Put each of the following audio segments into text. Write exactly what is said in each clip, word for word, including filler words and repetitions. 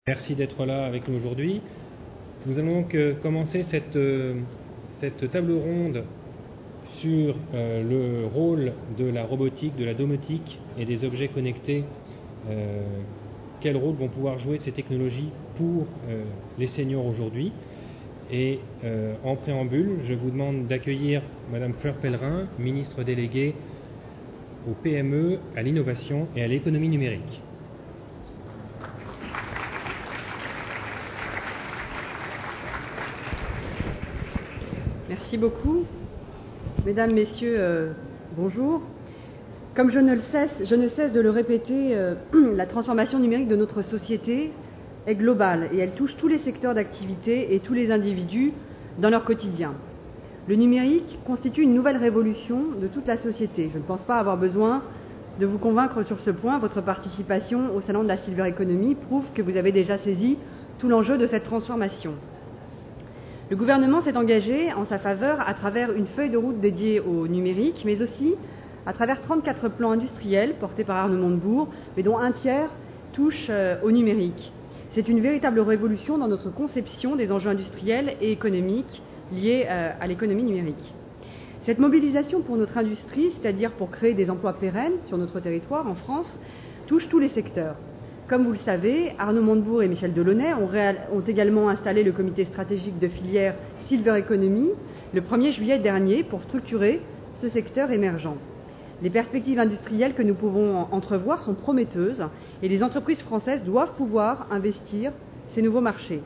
Merci d'être là avec nous aujourd'hui. Nous allons donc euh, commencer cette, euh, cette table ronde sur euh, le rôle de la robotique, de la domotique et des objets connectés. Euh, quel rôle vont pouvoir jouer ces technologies pour euh, les seniors aujourd'hui. Et euh, en préambule, je vous demande d'accueillir Madame Fleur Pellerin, ministre déléguée aux P M E, à l'innovation et à l'économie numérique. Merci beaucoup. Mesdames, Messieurs, euh, bonjour. Comme je ne, le cesse, je ne cesse de le répéter, euh, la transformation numérique de notre société est globale et elle touche tous les secteurs d'activité et tous les individus dans leur quotidien. Le numérique constitue une nouvelle révolution de toute la société. Je ne pense pas avoir besoin de vous convaincre sur ce point. Votre participation au Salon de la Silver Economy prouve que vous avez déjà saisi tout l'enjeu de cette transformation. Le gouvernement s'est engagé en sa faveur à travers une feuille de route dédiée au numérique, mais aussi à travers trente-quatre plans industriels portés par Arnaud Montebourg, mais dont un tiers touche euh, au numérique. C'est une véritable révolution dans notre conception des enjeux industriels et économiques liés euh, à l'économie numérique. Cette mobilisation pour notre industrie, c'est-à-dire pour créer des emplois pérennes sur notre territoire en France, touche tous les secteurs. Comme vous le savez, Arnaud Montebourg et Michel Delaunay ont, réal, ont également installé le comité stratégique de filière Silver Economy le premier juillet dernier pour structurer ce secteur émergent. Les perspectives industrielles que nous pouvons entrevoir sont prometteuses et les entreprises françaises doivent pouvoir investir ces nouveaux marchés.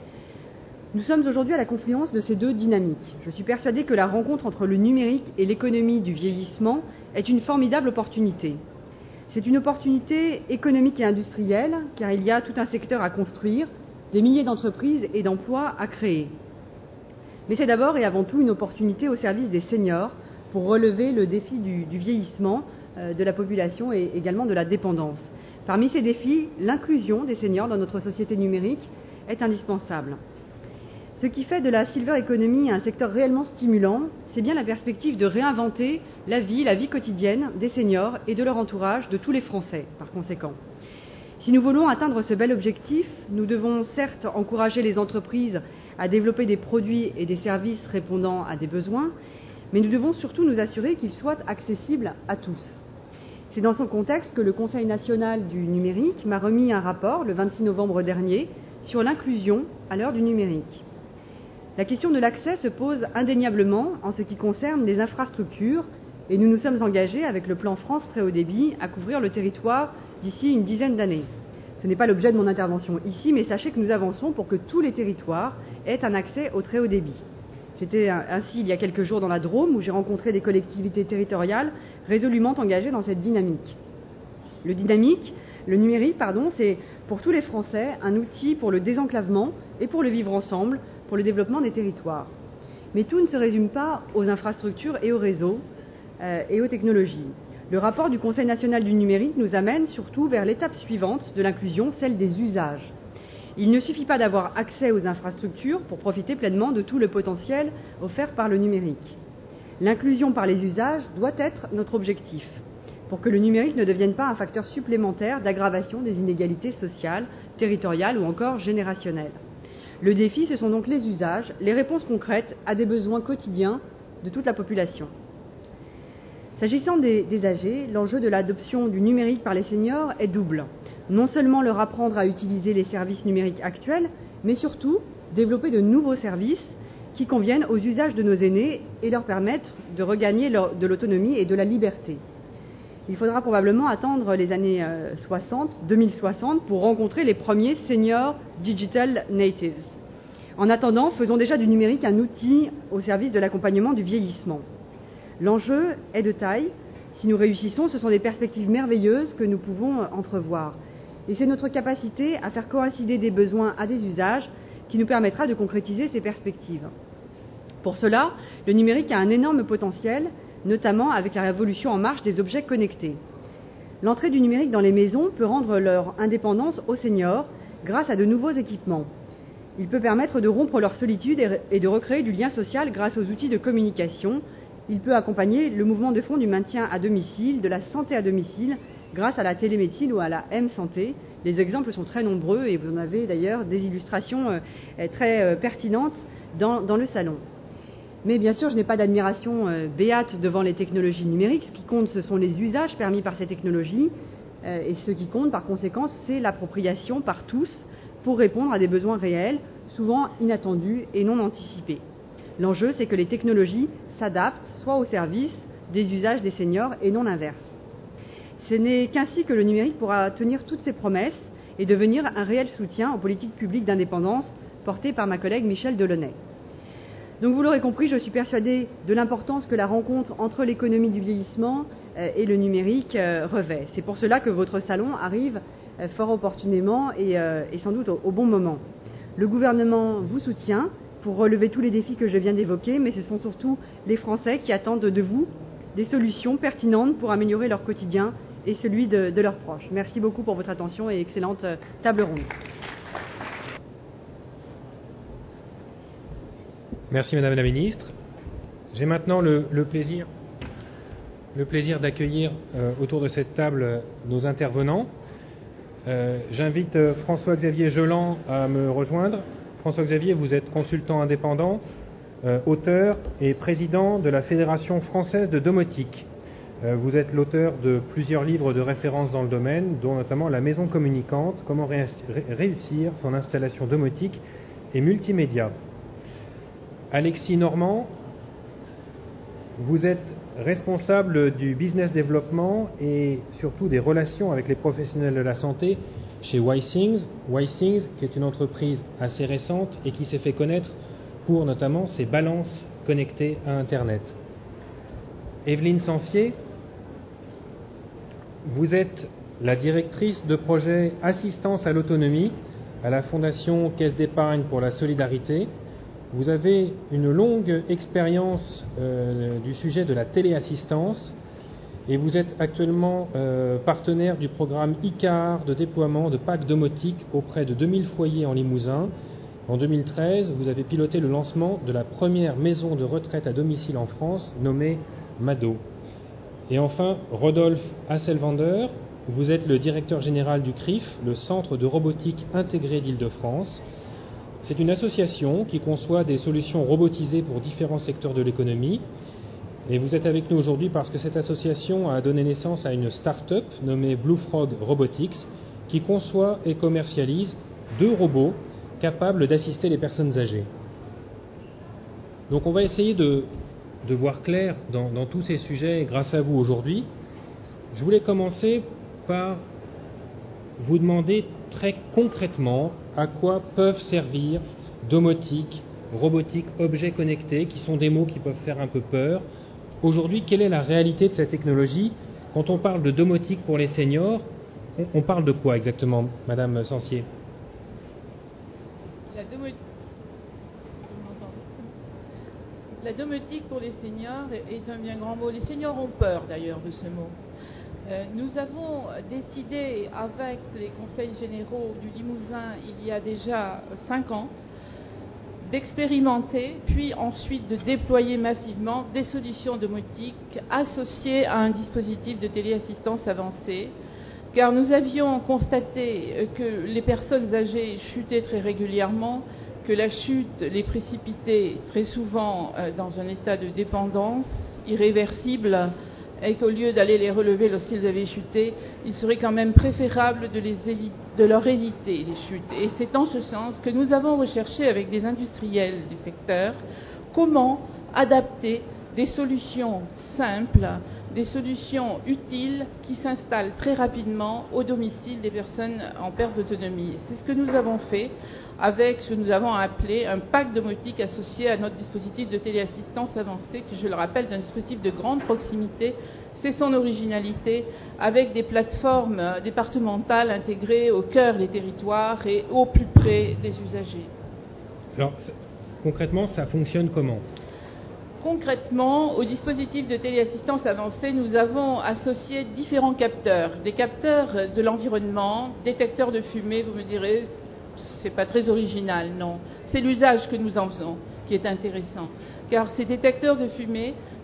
Nous sommes aujourd'hui à la confluence de ces deux dynamiques. Je suis persuadée que la rencontre entre le numérique et l'économie du vieillissement est une formidable opportunité. C'est une opportunité économique et industrielle, car il y a tout un secteur à construire, des milliers d'entreprises et d'emplois à créer. Mais c'est d'abord et avant tout une opportunité au service des seniors pour relever le défi du, du vieillissement euh, de la population et également de la dépendance. Parmi ces défis, l'inclusion des seniors dans notre société numérique est indispensable. Ce qui fait de la Silver Economy un secteur réellement stimulant, c'est bien la perspective de réinventer la vie, la vie quotidienne des seniors et de leur entourage, de tous les Français, par conséquent. Si nous voulons atteindre ce bel objectif, nous devons certes encourager les entreprises à développer des produits et des services répondant à des besoins, mais nous devons surtout nous assurer qu'ils soient accessibles à tous. C'est dans ce contexte que le Conseil national du numérique m'a remis un rapport le vingt-six novembre dernier sur l'inclusion à l'heure du numérique. La question de l'accès se pose indéniablement en ce qui concerne les infrastructures et nous nous sommes engagés avec le plan France Très Haut Débit à couvrir le territoire d'ici une dizaine d'années. Ce n'est pas l'objet de mon intervention ici, mais sachez que nous avançons pour que tous les territoires aient un accès au très haut débit. J'étais ainsi il y a quelques jours dans la Drôme où j'ai rencontré des collectivités territoriales résolument engagées dans cette dynamique. Le dynamique, le numérique, pardon, c'est pour tous les Français un outil pour le désenclavement et pour le vivre ensemble, pour le développement des territoires. Mais tout ne se résume pas aux infrastructures et aux réseaux euh, et aux technologies. Le rapport du Conseil national du numérique nous amène surtout vers l'étape suivante de l'inclusion, celle des usages. Il ne suffit pas d'avoir accès aux infrastructures pour profiter pleinement de tout le potentiel offert par le numérique. L'inclusion par les usages doit être notre objectif, pour que le numérique ne devienne pas un facteur supplémentaire d'aggravation des inégalités sociales, territoriales ou encore générationnelles. Le défi, ce sont donc les usages, les réponses concrètes à des besoins quotidiens de toute la population. S'agissant des, des âgés, l'enjeu de l'adoption du numérique par les seniors est double. Non seulement leur apprendre à utiliser les services numériques actuels, mais surtout développer de nouveaux services qui conviennent aux usages de nos aînés et leur permettre de regagner leur, de l'autonomie et de la liberté. Il faudra probablement attendre les années soixante, deux mille soixante pour rencontrer les premiers seniors digital natives. En attendant, faisons déjà du numérique un outil au service de l'accompagnement du vieillissement. L'enjeu est de taille. Si nous réussissons, ce sont des perspectives merveilleuses que nous pouvons entrevoir. Et c'est notre capacité à faire coïncider des besoins à des usages qui nous permettra de concrétiser ces perspectives. Pour cela, le numérique a un énorme potentiel, notamment avec la révolution en marche des objets connectés. L'entrée du numérique dans les maisons peut rendre leur indépendance aux seniors grâce à de nouveaux équipements. Il peut permettre de rompre leur solitude et de recréer du lien social grâce aux outils de communication. Il peut accompagner le mouvement de fond du maintien à domicile, de la santé à domicile grâce à la télémédecine ou à la M-santé. Les exemples sont très nombreux et vous en avez d'ailleurs des illustrations euh, très euh, pertinentes dans, dans le salon. Mais bien sûr, je n'ai pas d'admiration euh, béate devant les technologies numériques. Ce qui compte, ce sont les usages permis par ces technologies. Euh, et ce qui compte, par conséquent, c'est l'appropriation par tous pour répondre à des besoins réels, souvent inattendus et non anticipés. L'enjeu, c'est que les technologies s'adaptent soit au service des usages des seniors et non l'inverse. Ce n'est qu'ainsi que le numérique pourra tenir toutes ses promesses et devenir un réel soutien aux politiques publiques d'indépendance portées par ma collègue Michèle Delaunay. Donc vous l'aurez compris, je suis persuadée de l'importance que la rencontre entre l'économie du vieillissement et le numérique revêt. C'est pour cela que votre salon arrive fort opportunément et, et sans doute au, au bon moment. Le gouvernement vous soutient pour relever tous les défis que je viens d'évoquer, mais ce sont surtout les Français qui attendent de vous des solutions pertinentes pour améliorer leur quotidien et celui de, de leurs proches. Merci beaucoup pour votre attention et excellente table ronde. Merci Madame la Ministre. J'ai maintenant le, le plaisir, le plaisir d'accueillir euh, autour de cette table euh, nos intervenants. Euh, j'invite euh, François-Xavier Jolan à me rejoindre. François-Xavier, vous êtes consultant indépendant, euh, auteur et président de la Fédération française de domotique. Euh, vous êtes l'auteur de plusieurs livres de référence dans le domaine, dont notamment La Maison communicante, comment ré- réussir son installation domotique et multimédia. Alexis Normand, vous êtes responsable du business développement et surtout des relations avec les professionnels de la santé chez Withings. Withings, qui est une entreprise assez récente et qui s'est fait connaître pour notamment ses balances connectées à Internet. Evelyne Sancier, vous êtes la directrice de projet Assistance à l'autonomie à la Fondation Caisse d'épargne pour la solidarité. Vous avez une longue expérience euh, du sujet de la téléassistance et vous êtes actuellement euh, partenaire du programme I C A R de déploiement de packs domotiques auprès de deux mille foyers en Limousin. En deux mille treize, vous avez piloté le lancement de la première maison de retraite à domicile en France nommée Mado. Et enfin, Rodolphe Hasselwander, vous êtes le directeur général du C R I F, le Centre de robotique intégré d'Île-de-France. C'est une association qui conçoit des solutions robotisées pour différents secteurs de l'économie. Et vous êtes avec nous aujourd'hui parce que cette association a donné naissance à une start-up nommée Blue Frog Robotics qui conçoit et commercialise deux robots capables d'assister les personnes âgées. Donc on va essayer de, de voir clair dans, dans tous ces sujets grâce à vous aujourd'hui. Je voulais commencer par vous demander très concrètement à quoi peuvent servir domotique, robotique, objets connectés, qui sont des mots qui peuvent faire un peu peur. Aujourd'hui, quelle est la réalité de cette technologie? Quand on parle de domotique pour les seniors, on, on parle de quoi exactement, Madame Sancier? La, domo... la domotique pour les seniors est un bien grand mot. Les seniors ont peur d'ailleurs de ce mot. Euh, nous avons décidé avec les conseils généraux du Limousin il y a déjà cinq ans d'expérimenter, puis ensuite de déployer massivement des solutions domotiques associées à un dispositif de téléassistance avancée, car nous avions constaté que les personnes âgées chutaient très régulièrement, que la chute les précipitait très souvent dans un état de dépendance irréversible, et qu'au lieu d'aller les relever lorsqu'ils avaient chuté, il serait quand même préférable de, les évi- de leur éviter les chutes. Et c'est en ce sens que nous avons recherché avec des industriels du secteur comment adapter des solutions simples, des solutions utiles qui s'installent très rapidement au domicile des personnes en perte d'autonomie. C'est ce que nous avons fait avec ce que nous avons appelé un pack domotique associé à notre dispositif de téléassistance avancée, qui, je le rappelle, est un dispositif de grande proximité. C'est son originalité, avec des plateformes départementales intégrées au cœur des territoires et au plus près des usagers. Alors, concrètement, ça fonctionne comment? Concrètement, au dispositif de téléassistance avancée, nous avons associé différents capteurs. Des capteurs de l'environnement, détecteurs de fumée, vous me direz, c'est pas très original, non. C'est l'usage que nous en faisons qui est intéressant. Car ces détecteurs de fumée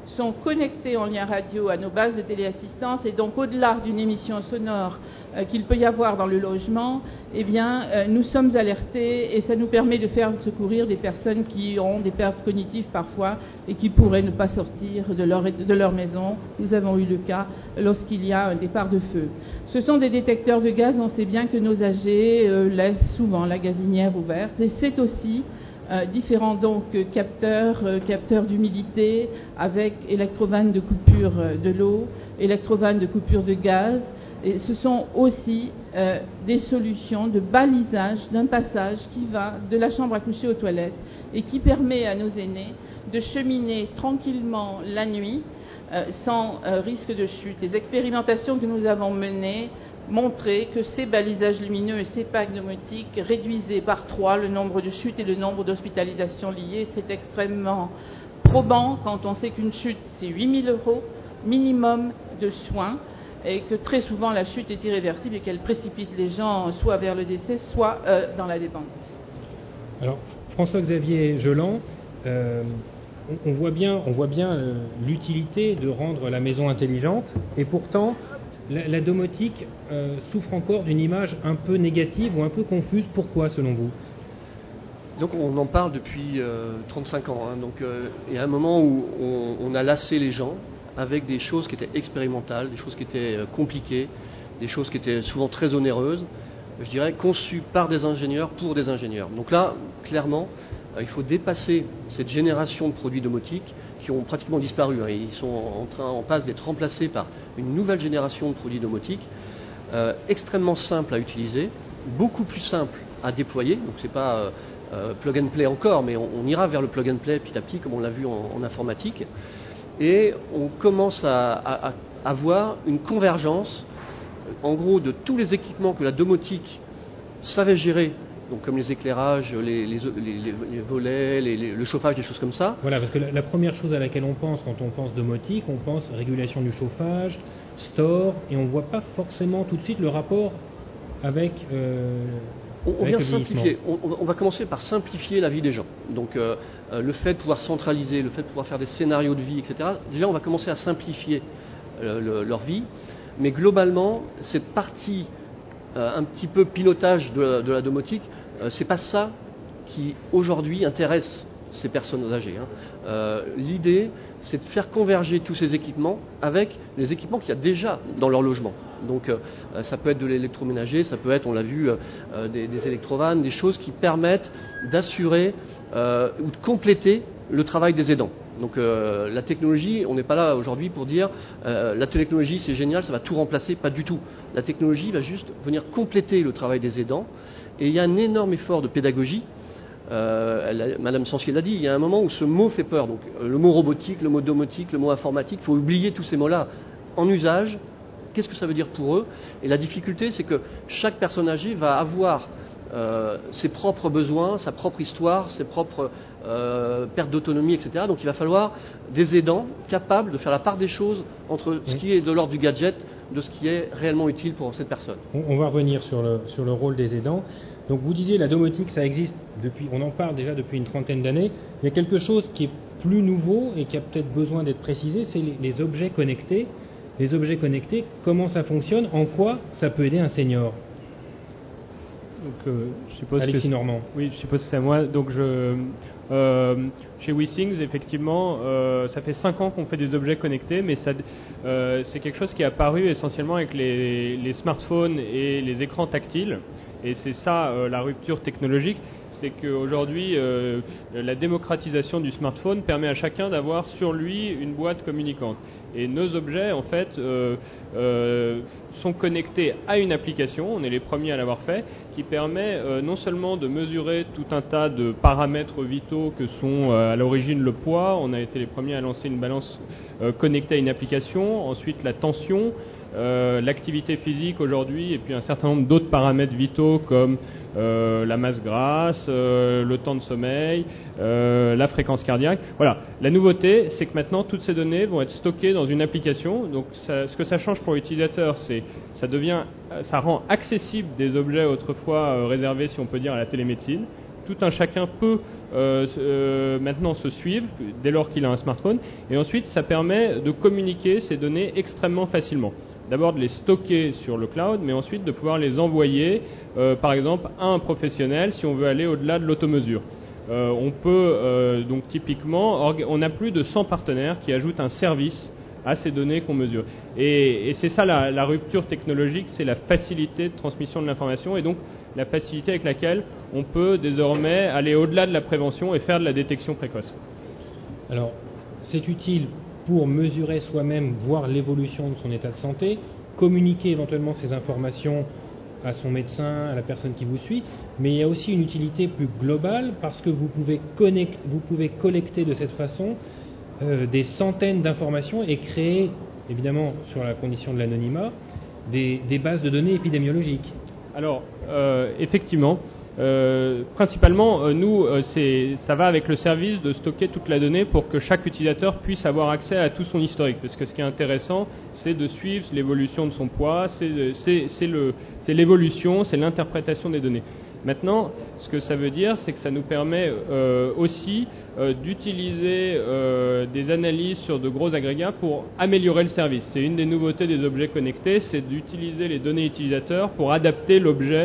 sont connectés en lien radio à nos bases de téléassistance, et donc au-delà d'une émission sonore euh, qu'il peut y avoir dans le logement, eh bien, euh, nous sommes alertés et ça nous permet de faire secourir des personnes qui ont des pertes cognitives parfois et qui pourraient ne pas sortir de leur, de leur maison. Nous avons eu le cas lorsqu'il y a un départ de feu. Ce sont des détecteurs de gaz, on sait bien que nos âgés euh, laissent souvent la gazinière ouverte, et c'est aussi Euh, différents donc euh, capteurs, euh, capteurs d'humidité avec électrovannes de coupure euh, de l'eau, électrovannes de coupure de gaz, et ce sont aussi euh, des solutions de balisage d'un passage qui va de la chambre à coucher aux toilettes et qui permet à nos aînés de cheminer tranquillement la nuit euh, sans euh, risque de chute. Les expérimentations que nous avons menées montrer que ces balisages lumineux et ces packs domotiques réduisaient par trois le nombre de chutes et le nombre d'hospitalisations liées. C'est extrêmement probant quand on sait qu'une chute, c'est huit mille euros minimum de soins, et que très souvent la chute est irréversible et qu'elle précipite les gens soit vers le décès, soit euh, dans la dépendance. Alors, François-Xavier Jolant, euh, on, on voit bien, on voit bien euh, l'utilité de rendre la maison intelligente, et pourtant, La, la domotique euh, souffre encore d'une image un peu négative ou un peu confuse. Pourquoi, selon vous ? Donc on en parle depuis euh, trente-cinq ans. Hein. Donc euh, il y a un moment où on, on a lassé les gens avec des choses qui étaient expérimentales, des choses qui étaient euh, compliquées, des choses qui étaient souvent très onéreuses, je dirais conçues par des ingénieurs pour des ingénieurs. Donc là, clairement, euh, il faut dépasser cette génération de produits domotiques qui ont pratiquement disparu. Hein. Ils sont en, train, en passe d'être remplacés par une nouvelle génération de produits domotiques, euh, extrêmement simple à utiliser, beaucoup plus simple à déployer. Donc c'est pas euh, euh, plug and play encore, mais on, on ira vers le plug and play petit à petit, comme on l'a vu en, en informatique. Et on commence à, à, à avoir une convergence, en gros, de tous les équipements que la domotique savait gérer. Donc comme les éclairages, les, les, les, les volets, les, les, le chauffage, des choses comme ça. Voilà, parce que la, la première chose à laquelle on pense quand on pense domotique, on pense régulation du chauffage, store, et on ne voit pas forcément tout de suite le rapport avec, euh, on, on avec vient le simplifier. On, on va commencer par simplifier la vie des gens. Donc euh, le fait de pouvoir centraliser, le fait de pouvoir faire des scénarios de vie, et cetera. Déjà, on va commencer à simplifier euh, le, leur vie. Mais globalement, cette partie euh, un petit peu pilotage de, de la domotique, Euh, c'est pas ça qui aujourd'hui intéresse ces personnes âgées. Hein. Euh, l'idée, c'est de faire converger tous ces équipements avec les équipements qu'il y a déjà dans leur logement. Donc euh, ça peut être de l'électroménager, ça peut être, on l'a vu, euh, des, des électrovannes, des choses qui permettent d'assurer euh, ou de compléter le travail des aidants. Donc euh, la technologie, on n'est pas là aujourd'hui pour dire euh, la technologie c'est génial, ça va tout remplacer, pas du tout. La technologie va juste venir compléter le travail des aidants. Et il y a un énorme effort de pédagogie. Euh, elle a, Madame Sancier l'a dit, il y a un moment où ce mot fait peur. Donc euh, le mot robotique, le mot domotique, le mot informatique, il faut oublier tous ces mots-là en usage. Qu'est-ce que ça veut dire pour eux ? Et la difficulté, c'est que chaque personne âgée va avoir euh, ses propres besoins, sa propre histoire, ses propres euh, pertes d'autonomie, et cetera. Donc il va falloir des aidants capables de faire la part des choses entre ce qui est de l'ordre du gadget, de ce qui est réellement utile pour cette personne. On, on va revenir sur le, sur le rôle des aidants. Donc vous disiez la domotique, ça existe depuis, on en parle déjà depuis une trentaine d'années. Il y a quelque chose qui est plus nouveau et qui a peut-être besoin d'être précisé, c'est les, les objets connectés. Les objets connectés, comment ça fonctionne, en quoi ça peut aider un senior ? Donc, euh, je suppose Alexis que Normand. Oui, je suppose que c'est à moi. Donc, je, euh, chez WeThings, effectivement, euh, ça fait cinq ans qu'on fait des objets connectés, mais ça, euh, c'est quelque chose qui est apparu essentiellement avec les, les smartphones et les écrans tactiles. Et c'est ça euh, la rupture technologique, c'est qu'aujourd'hui, euh, la démocratisation du smartphone permet à chacun d'avoir sur lui une boîte communicante. Et nos objets, en fait, euh, euh, sont connectés à une application, on est les premiers à l'avoir fait, qui permet euh, non seulement de mesurer tout un tas de paramètres vitaux que sont euh, à l'origine le poids, on a été les premiers à lancer une balance euh, connectée à une application, ensuite la tension, Euh, l'activité physique aujourd'hui et puis un certain nombre d'autres paramètres vitaux comme euh, la masse grasse, euh, le temps de sommeil, euh, la fréquence cardiaque. Voilà. La nouveauté, c'est que maintenant toutes ces données vont être stockées dans une application. Donc ça, ce que ça change pour l'utilisateur, c'est ça devient, ça rend accessible des objets autrefois euh, réservés, si on peut dire, à la télémédecine. tout un chacun peut euh, euh, maintenant se suivre dès lors qu'il a un smartphone. Et ensuite, ça permet de communiquer ces données extrêmement facilement. D'abord de les stocker sur le cloud, mais ensuite de pouvoir les envoyer, euh, par exemple, à un professionnel si on veut aller au-delà de l'automesure. Euh, on peut, euh, donc typiquement, orga- on a plus de cent partenaires qui ajoutent un service à ces données qu'on mesure. Et, et c'est ça la, la rupture technologique, c'est la facilité de transmission de l'information et donc la facilité avec laquelle on peut désormais aller au-delà de la prévention et faire de la détection précoce. Alors, c'est utile pour mesurer soi-même, voir l'évolution de son état de santé, communiquer éventuellement ces informations à son médecin, à la personne qui vous suit, mais il y a aussi une utilité plus globale parce que vous pouvez, connect, vous pouvez collecter de cette façon euh, des centaines d'informations et créer, évidemment sur la condition de l'anonymat, des, des bases de données épidémiologiques. Alors, euh, effectivement, Euh, principalement, euh, nous, euh, c'est, ça va avec le service de stocker toute la donnée pour que chaque utilisateur puisse avoir accès à tout son historique. Parce que ce qui est intéressant, c'est de suivre l'évolution de son poids, c'est, c'est, c'est, le, c'est l'évolution, c'est l'interprétation des données. Maintenant, ce que ça veut dire, c'est que ça nous permet euh, aussi euh, d'utiliser euh, des analyses sur de gros agrégats pour améliorer le service. C'est une des nouveautés des objets connectés, c'est d'utiliser les données utilisateurs pour adapter l'objet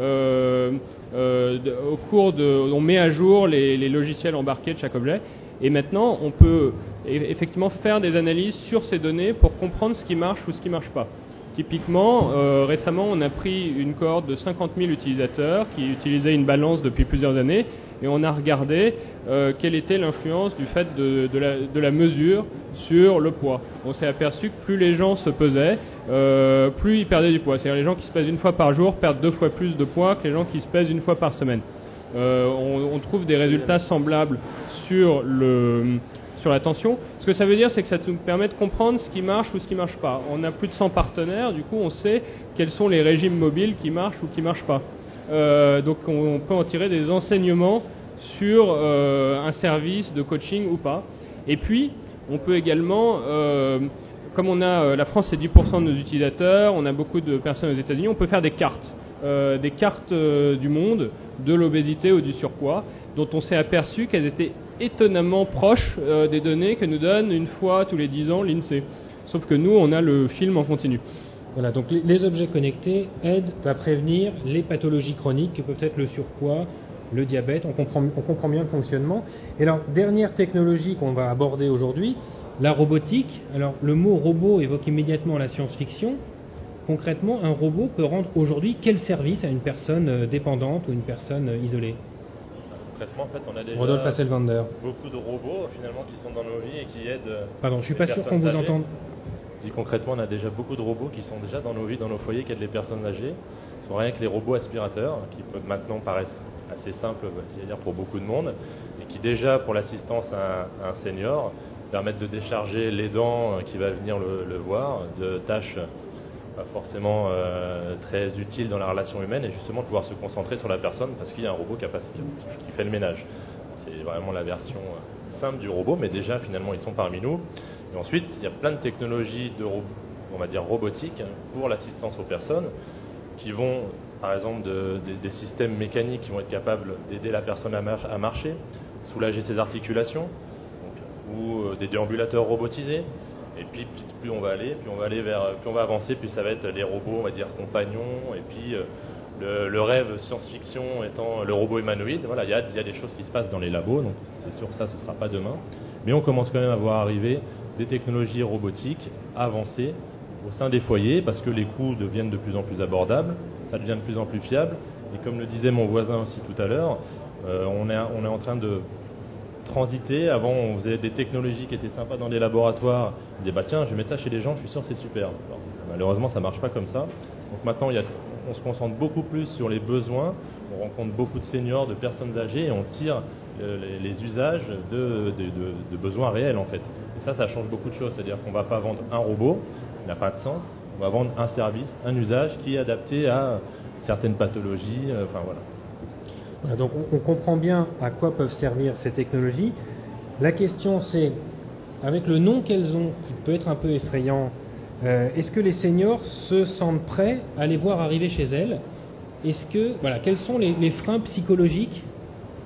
euh, Euh, de, au cours de, on met à jour les, les logiciels embarqués de chaque objet et maintenant on peut e- effectivement faire des analyses sur ces données pour comprendre ce qui marche ou ce qui marche pas. Typiquement, euh, récemment on a pris une cohorte de cinquante mille utilisateurs qui utilisaient une balance depuis plusieurs années et on a regardé euh, quelle était l'influence du fait de, de, la, de la mesure sur le poids. On s'est aperçu que plus les gens se pesaient, euh, plus ils perdaient du poids. C'est-à-dire les gens qui se pèsent une fois par jour perdent deux fois plus de poids que les gens qui se pèsent une fois par semaine. Euh, on, on trouve des résultats semblables sur le... sur la tension. Ce que ça veut dire, c'est que ça nous permet de comprendre ce qui marche ou ce qui marche pas. On a plus de cent partenaires, du coup on sait quels sont les régimes mobiles qui marchent ou qui marchent pas. Euh, donc on, on peut en tirer des enseignements sur euh, un service de coaching ou pas. Et puis on peut également, euh, comme on a, euh, la France c'est dix pour cent de nos utilisateurs, on a beaucoup de personnes aux États-Unis, on peut faire des cartes. Euh, des cartes euh, du monde de l'obésité ou du surpoids, dont on s'est aperçu qu'elles étaient étonnamment proches euh, des données que nous donne une fois tous les dix ans l'INSEE. Sauf que nous, on a le film en continu. Voilà, donc les, les objets connectés aident à prévenir les pathologies chroniques que peuvent être le surpoids, le diabète. On comprend, on comprend bien le fonctionnement. Et alors, dernière technologie qu'on va aborder aujourd'hui, la robotique. Alors, le mot robot évoque immédiatement la science-fiction. Concrètement, un robot peut rendre aujourd'hui quel service à une personne dépendante ou une personne isolée ? Concrètement, en fait, on a déjà Rodolphe Hasselwander. beaucoup de robots finalement qui sont dans nos vies et qui aident. Pardon, je suis pas sûr qu'on vous entende. Je dis concrètement, on a déjà beaucoup de robots qui sont déjà dans nos vies, dans nos foyers, qui aident les personnes âgées. Ce sont rien que les robots aspirateurs, qui peuvent maintenant paraissent assez simples, c'est-à-dire pour beaucoup de monde, et qui déjà pour l'assistance à un, à un senior permettent de décharger l'aidant qui va venir le, le voir de tâches pas forcément euh, très utiles dans la relation humaine et justement de pouvoir se concentrer sur la personne parce qu'il y a un robot qui, a pas, qui fait le ménage. C'est vraiment la version simple du robot, mais déjà finalement ils sont parmi nous. Et ensuite il y a plein de technologies de on va dire robotiques pour l'assistance aux personnes qui vont, par exemple, de, de, des systèmes mécaniques qui vont être capables d'aider la personne à, mar- à marcher, soulager ses articulations, donc, ou euh, des déambulateurs robotisés. Et puis plus on va aller, plus on va aller vers, plus on va avancer, plus ça va être les robots, on va dire compagnons. Et puis euh, le, le rêve science-fiction étant le robot humanoïde. Voilà, il y a, il y a des choses qui se passent dans les labos, donc c'est sûr que ça, ce ne sera pas demain. Mais on commence quand même à voir arriver des technologies robotiques avancées au sein des foyers, parce que les coûts deviennent de plus en plus abordables, ça devient de plus en plus fiable. Et comme le disait mon voisin aussi tout à l'heure, euh, on, est, on est en train de transiter. Avant, on faisait des technologies qui étaient sympas dans les laboratoires. On disait, bah tiens, je vais mettre ça chez les gens, je suis sûr que c'est super. Alors, malheureusement, ça ne marche pas comme ça. Donc maintenant, il y a, on se concentre beaucoup plus sur les besoins. On rencontre beaucoup de seniors, de personnes âgées, et on tire le, les, les usages de, de, de, de besoins réels, en fait. Et ça, ça change beaucoup de choses. C'est-à-dire qu'on ne va pas vendre un robot, il n'a pas de sens. On va vendre un service, un usage qui est adapté à certaines pathologies. Euh, enfin, voilà. Voilà, donc on, on comprend bien à quoi peuvent servir ces technologies. La question c'est, avec le nom qu'elles ont, qui peut être un peu effrayant, euh, est-ce que les seniors se sentent prêts à les voir arriver chez elles ? Est-ce que, voilà, quels sont les, les freins psychologiques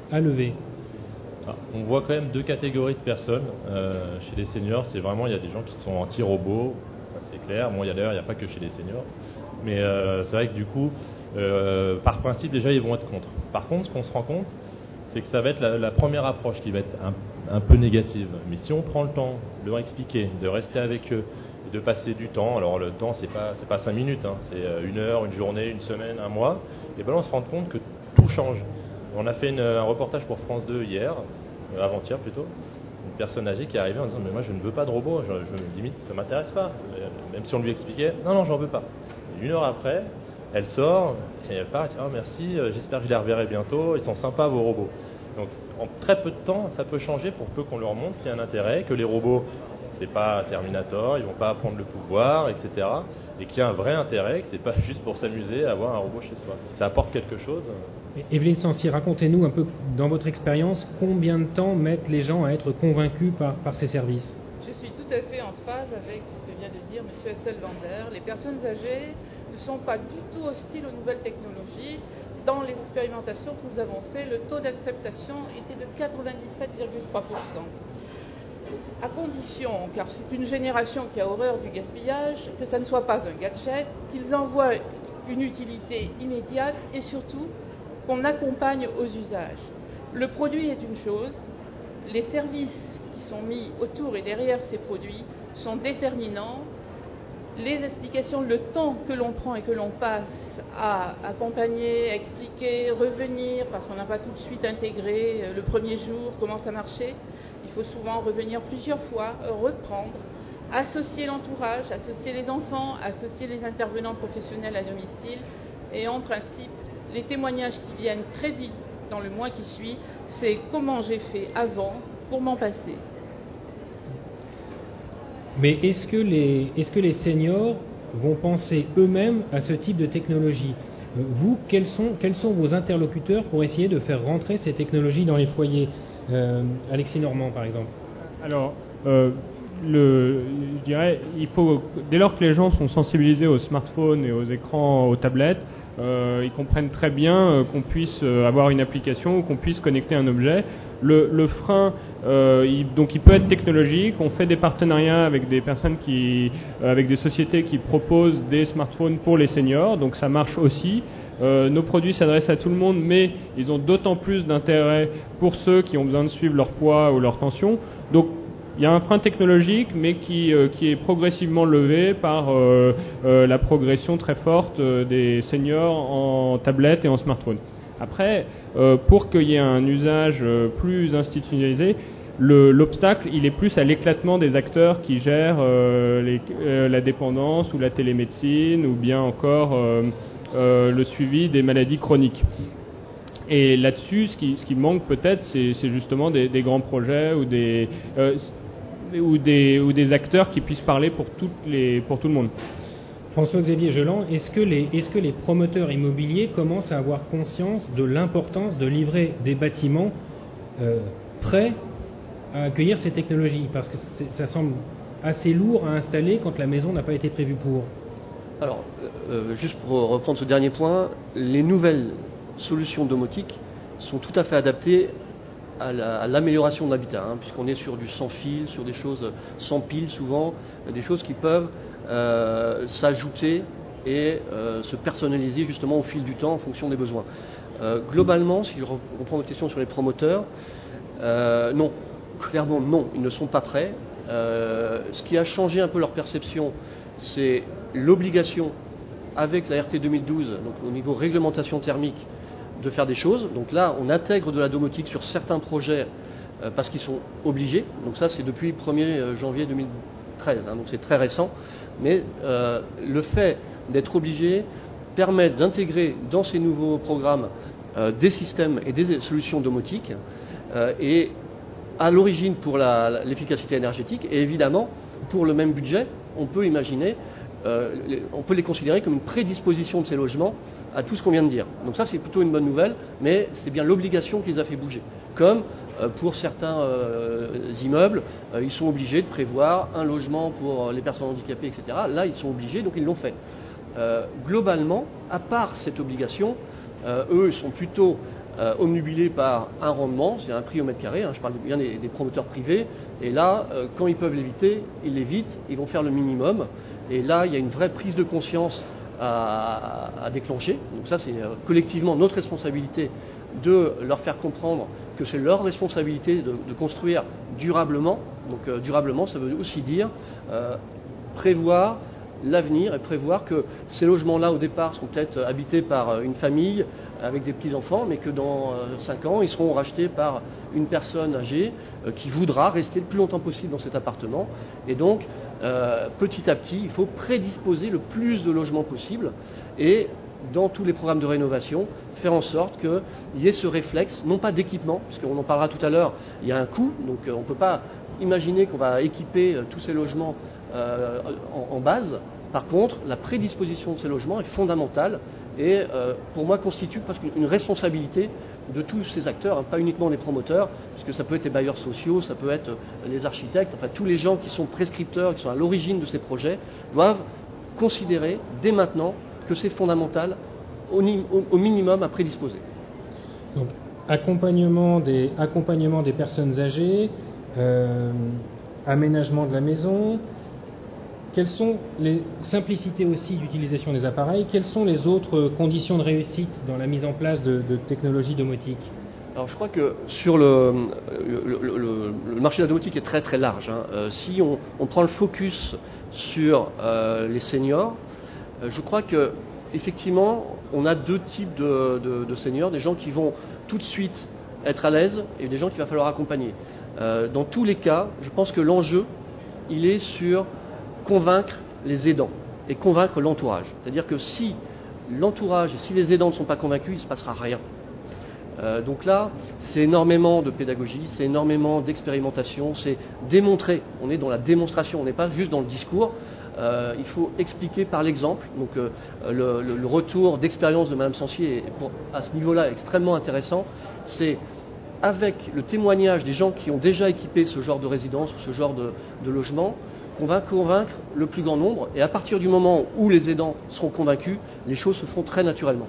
à lever? Ah, on voit quand même deux catégories de personnes. Euh, chez les seniors, c'est vraiment, il y a des gens qui sont anti-robots, ça, c'est clair. Bon, il y a d'ailleurs, il n'y a pas que chez les seniors. Mais euh, c'est vrai que du coup, euh, par principe, déjà, ils vont être contre. Par contre, ce qu'on se rend compte, c'est que ça va être la, la première approche qui va être un, un peu négative. Mais si on prend le temps de leur expliquer, de rester avec eux, et de passer du temps, alors le temps, c'est pas, c'est pas cinq minutes, hein, c'est une heure, une journée, une semaine, un mois, et ben là, on se rend compte que tout change. On a fait une, un reportage pour France deux hier, euh, avant-hier plutôt, une personne âgée qui est arrivée en disant mais moi je ne veux pas de robot, je, je, limite ça m'intéresse pas, euh, même si on lui expliquait non non j'en veux pas. Et une heure après, elle sort et elle part, elle dit oh merci, euh, j'espère que je les reverrai bientôt, ils sont sympas vos robots. Donc en très peu de temps ça peut changer pour peu qu'on leur montre qu'il y a un intérêt, que les robots c'est pas Terminator, ils vont pas apprendre le pouvoir, et cetera. Et qu'il y a un vrai intérêt, que c'est pas juste pour s'amuser à avoir un robot chez soi. Si ça apporte quelque chose. Evelyne Sancier, racontez-nous un peu dans votre expérience, combien de temps mettent les gens à être convaincus par, par ces services? Je suis tout à fait en phase avec ce que vient de dire M. Hesselwander. Les personnes âgées ne sont pas du tout hostiles aux nouvelles technologies. Dans les expérimentations que nous avons faites, le taux d'acceptation était de quatre-vingt-dix-sept virgule trois pour cent. À condition, car c'est une génération qui a horreur du gaspillage, que ça ne soit pas un gadget, qu'ils envoient une utilité immédiate et surtout qu'on accompagne aux usages. Le produit est une chose, les services qui sont mis autour et derrière ces produits sont déterminants. Les explications, le temps que l'on prend et que l'on passe à accompagner, à expliquer, revenir, parce qu'on n'a pas tout de suite intégré le premier jour comment ça marchait. Il faut souvent revenir plusieurs fois, reprendre, associer l'entourage, associer les enfants, associer les intervenants professionnels à domicile. Et en principe, les témoignages qui viennent très vite dans le mois qui suit, c'est comment j'ai fait avant pour m'en passer. Mais est-ce que les, est-ce que les seniors vont penser eux-mêmes à ce type de technologie? Vous, quels sont, quels sont vos interlocuteurs pour essayer de faire rentrer ces technologies dans les foyers? Euh, Alexis Normand, par exemple. Alors, euh, le, je dirais, il faut, dès lors que les gens sont sensibilisés aux smartphones et aux écrans, aux tablettes, euh, ils comprennent très bien euh, qu'on puisse euh, avoir une application, qu'on puisse connecter un objet. Le, le frein, euh, il, donc, il peut être technologique. On fait des partenariats avec des personnes qui, euh, avec des sociétés qui proposent des smartphones pour les seniors, donc ça marche aussi. Euh, nos produits s'adressent à tout le monde, mais ils ont d'autant plus d'intérêt pour ceux qui ont besoin de suivre leur poids ou leur tension. Donc, il y a un frein technologique, mais qui, euh, qui est progressivement levé par euh, euh, la progression très forte euh, des seniors en tablette et en smartphone. Après, euh, pour qu'il y ait un usage euh, plus institutionnalisé, le, l'obstacle, il est plus à l'éclatement des acteurs qui gèrent euh, les, euh, la dépendance ou la télémédecine, ou bien encore euh, euh, le suivi des maladies chroniques. Et là-dessus, ce qui, ce qui manque peut-être, c'est, c'est justement des, des grands projets ou des, euh, ou, des, ou des acteurs qui puissent parler pour, toutes les, pour tout le monde. François-Xavier Geland, est-ce que, les, est-ce que les promoteurs immobiliers commencent à avoir conscience de l'importance de livrer des bâtiments euh, prêts à accueillir ces technologies? Parce que ça semble assez lourd à installer quand la maison n'a pas été prévue pour. Alors, euh, juste pour reprendre ce dernier point, les nouvelles solutions domotiques sont tout à fait adaptées à, la, à l'amélioration de l'habitat, hein, puisqu'on est sur du sans fil, sur des choses sans pile souvent, des choses qui peuvent euh, s'ajouter et euh, se personnaliser justement au fil du temps en fonction des besoins. Euh, globalement, si je reprends votre question sur les promoteurs, euh, non, clairement non, ils ne sont pas prêts. Euh, ce qui a changé un peu leur perception, c'est l'obligation avec la R T deux mille douze, donc au niveau réglementation thermique, de faire des choses. Donc là, on intègre de la domotique sur certains projets euh, parce qu'ils sont obligés. Donc ça, c'est depuis le premier janvier deux mille treize, hein, donc c'est très récent. Mais euh, le fait d'être obligé permet d'intégrer dans ces nouveaux programmes euh, des systèmes et des solutions domotiques euh, et à l'origine pour la, l'efficacité énergétique et évidemment pour le même budget, on peut imaginer, euh, les, on peut les considérer comme une prédisposition de ces logements à tout ce qu'on vient de dire. Donc ça c'est plutôt une bonne nouvelle, mais c'est bien l'obligation qui les a fait bouger. Comme euh, pour certains euh, immeubles, euh, ils sont obligés de prévoir un logement pour les personnes handicapées, et cetera. Là ils sont obligés, donc ils l'ont fait. Euh, globalement, à part cette obligation, euh, eux sont plutôt euh, omnubilés par un rendement, c'est un prix au mètre carré, hein, je parle bien des, des promoteurs privés, et là, euh, quand ils peuvent l'éviter, ils l'évitent, ils vont faire le minimum, et là, il y a une vraie prise de conscience à, à, à déclencher. Donc ça, c'est euh, collectivement notre responsabilité de leur faire comprendre que c'est leur responsabilité de, de construire durablement. Donc euh, durablement, ça veut aussi dire euh, prévoir l'avenir et prévoir que ces logements-là, au départ, seront peut-être habités par une famille avec des petits-enfants, mais que dans cinq ans, ils seront rachetés par une personne âgée euh, qui voudra rester le plus longtemps possible dans cet appartement. Et donc, euh, petit à petit, il faut prédisposer le plus de logements possible et, dans tous les programmes de rénovation, faire en sorte qu'il y ait ce réflexe, non pas d'équipement, puisqu'on en parlera tout à l'heure, il y a un coût, donc euh, on ne peut pas imaginer qu'on va équiper euh, tous ces logements euh, en, en base. Par contre, la prédisposition de ces logements est fondamentale et euh, pour moi constitue presque une responsabilité de tous ces acteurs, hein, pas uniquement les promoteurs, puisque ça peut être les bailleurs sociaux, ça peut être les architectes, enfin tous les gens qui sont prescripteurs, qui sont à l'origine de ces projets, doivent considérer dès maintenant que c'est fondamental au, au minimum à prédisposer. Donc, accompagnement des, accompagnement des personnes âgées, euh, aménagement de la maison. Quelles sont les simplicités aussi d'utilisation des appareils? Quelles sont les autres conditions de réussite dans la mise en place de, de technologies domotiques? Alors je crois que sur le, le, le, le marché de la domotique est très très large. Hein. Euh, si on, on prend le focus sur euh, les seniors, euh, je crois que effectivement on a deux types de, de, de seniors, des gens qui vont tout de suite être à l'aise et des gens qu'il va falloir accompagner. Euh, dans tous les cas, je pense que l'enjeu, il est sur convaincre les aidants et convaincre l'entourage. C'est-à-dire que si l'entourage et si les aidants ne sont pas convaincus, il ne se passera rien. Euh, donc là, c'est énormément de pédagogie, c'est énormément d'expérimentation, c'est démontrer. On est dans la démonstration, on n'est pas juste dans le discours. Euh, il faut expliquer par l'exemple. Donc euh, le, le, le retour d'expérience de Madame Sancier est pour, à ce niveau-là extrêmement intéressant. C'est avec le témoignage des gens qui ont déjà équipé ce genre de résidence ou ce genre de, de logement qu'on va convaincre le plus grand nombre. Et à partir du moment où les aidants seront convaincus, les choses se feront très naturellement.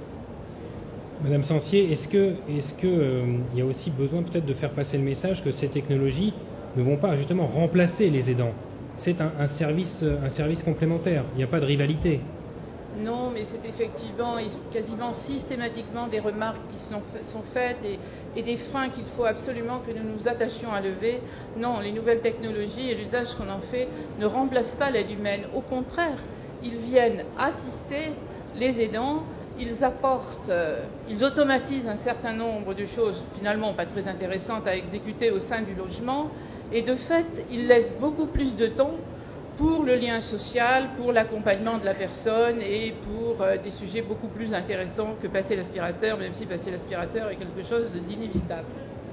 Madame Sancier, est-ce que, est-ce que euh, il y a aussi besoin peut-être de faire passer le message que ces technologies ne vont pas justement remplacer les aidants? C'est un, un, service, un service complémentaire, il n'y a pas de rivalité. Non, mais c'est effectivement quasiment systématiquement des remarques qui sont, sont faites et, et des freins qu'il faut absolument que nous nous attachions à lever. Non, les nouvelles technologies et l'usage qu'on en fait ne remplacent pas l'aide humaine. Au contraire, ils viennent assister les aidants, ils apportent, euh, ils automatisent un certain nombre de choses finalement pas très intéressantes à exécuter au sein du logement et de fait, ils laissent beaucoup plus de temps pour le lien social, pour l'accompagnement de la personne et pour euh, des sujets beaucoup plus intéressants que passer l'aspirateur, même si passer l'aspirateur est quelque chose d'inévitable.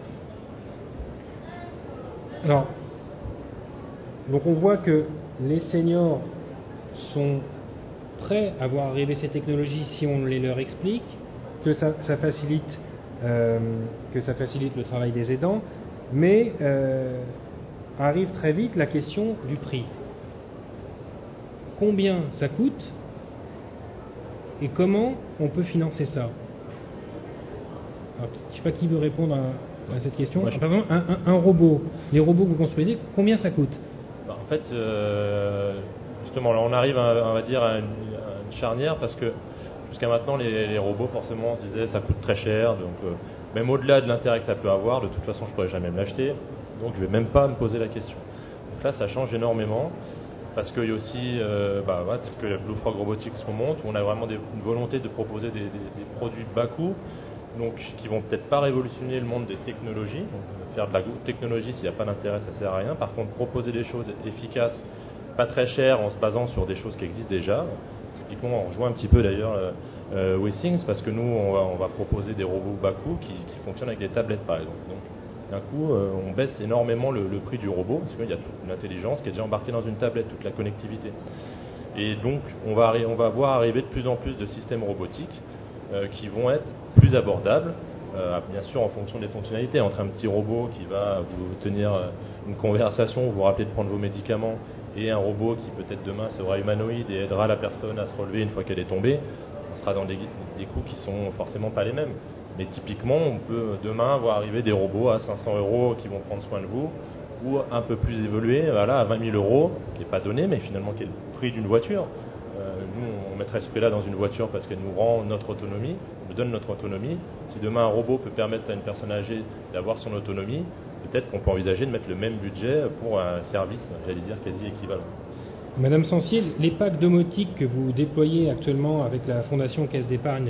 Alors, donc on voit que les seniors sont prêts à voir arriver ces technologies si on les leur explique, que ça, ça facilite, euh, que ça facilite le travail des aidants, mais euh, arrive très vite la question du prix. Combien ça coûte et comment on peut financer ça? Alors, je ne sais pas qui veut répondre à, à cette question. Moi, je... Par exemple, un, un, un robot, les robots que vous construisez, combien ça coûte? Bah, en fait, euh, justement, là on arrive à, on va dire, à une, à une charnière parce que jusqu'à maintenant, les, les robots, forcément, on se disait ça coûte très cher. Donc, euh, même au-delà de l'intérêt que ça peut avoir, de toute façon, je ne pourrais jamais me l'acheter. Donc, je ne vais même pas me poser la question. Donc là, ça change énormément. Parce qu'il y a aussi, euh, bah, ouais, tel que la Blue Frog Robotics qu'on monte, où on a vraiment des, une volonté de proposer des, des, des produits de bas coût, donc qui vont peut-être pas révolutionner le monde des technologies. Donc, faire de la technologie, s'il n'y a pas d'intérêt, ça sert à rien. Par contre, proposer des choses efficaces, pas très chères, en se basant sur des choses qui existent déjà. Typiquement, on rejoint un petit peu d'ailleurs euh, WeSings, parce que nous, on va, on va proposer des robots bas coût qui, qui fonctionnent avec des tablettes, par exemple. Donc, d'un coup, euh, on baisse énormément le, le prix du robot, parce qu'il y a toute l'intelligence qui est déjà embarquée dans une tablette, toute la connectivité. Et donc, on va, on va voir arriver de plus en plus de systèmes robotiques euh, qui vont être plus abordables, euh, bien sûr en fonction des fonctionnalités. Entre un petit robot qui va vous tenir une conversation, vous rappeler de prendre vos médicaments, et un robot qui peut-être demain sera humanoïde et aidera la personne à se relever une fois qu'elle est tombée, on sera dans des, des coûts qui sont forcément pas les mêmes. Mais typiquement, on peut demain voir arriver des robots à cinq cents euros qui vont prendre soin de vous, ou un peu plus évolué, voilà, à vingt mille euros, qui n'est pas donné, mais finalement qui est le prix d'une voiture. Euh, nous, on mettrait ce prix-là dans une voiture parce qu'elle nous rend notre autonomie, nous donne notre autonomie. Si demain un robot peut permettre à une personne âgée d'avoir son autonomie, peut-être qu'on peut envisager de mettre le même budget pour un service, j'allais dire, quasi équivalent. Madame Sancier, les packs domotiques que vous déployez actuellement avec la Fondation Caisse d'Épargne,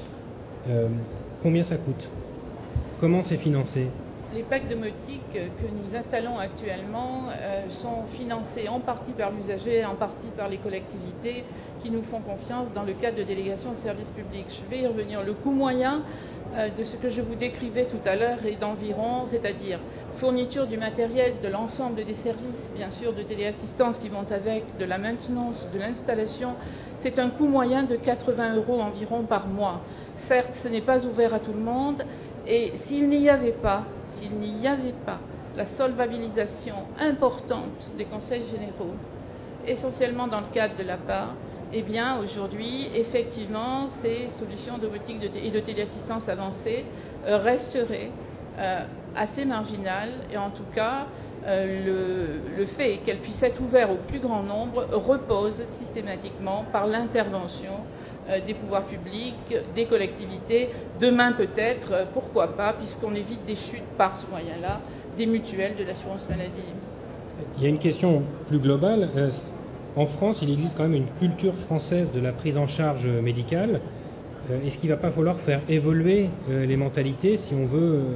euh, combien ça coûte? Comment c'est financé? Les packs domotiques que nous installons actuellement euh, sont financés en partie par l'usager, en partie par les collectivités qui nous font confiance dans le cadre de délégation de services publics. Je vais y revenir. Le coût moyen euh, de ce que je vous décrivais tout à l'heure est d'environ, c'est-à-dire fourniture du matériel, de l'ensemble des services, bien sûr, de téléassistance qui vont avec, de la maintenance, de l'installation, c'est un coût moyen de quatre-vingts euros environ par mois. Certes, ce n'est pas ouvert à tout le monde, et s'il n'y avait pas, s'il n'y avait pas la solvabilisation importante des conseils généraux, essentiellement dans le cadre de l'A P A, eh bien, aujourd'hui, effectivement, ces solutions domotiques et de téléassistance avancée euh, resteraient euh, assez marginales, et en tout cas, euh, le, le fait qu'elles puissent être ouvertes au plus grand nombre repose systématiquement par l'intervention euh, des pouvoirs publics, des collectivités, demain peut-être, euh, pourquoi pas, puisqu'on évite des chutes par ce moyen-là, des mutuelles, de l'assurance maladie. Il y a une question plus globale. Euh, en France, il existe quand même une culture française de la prise en charge médicale. Euh, est-ce qu'il ne va pas falloir faire évoluer euh, les mentalités si on veut... Euh,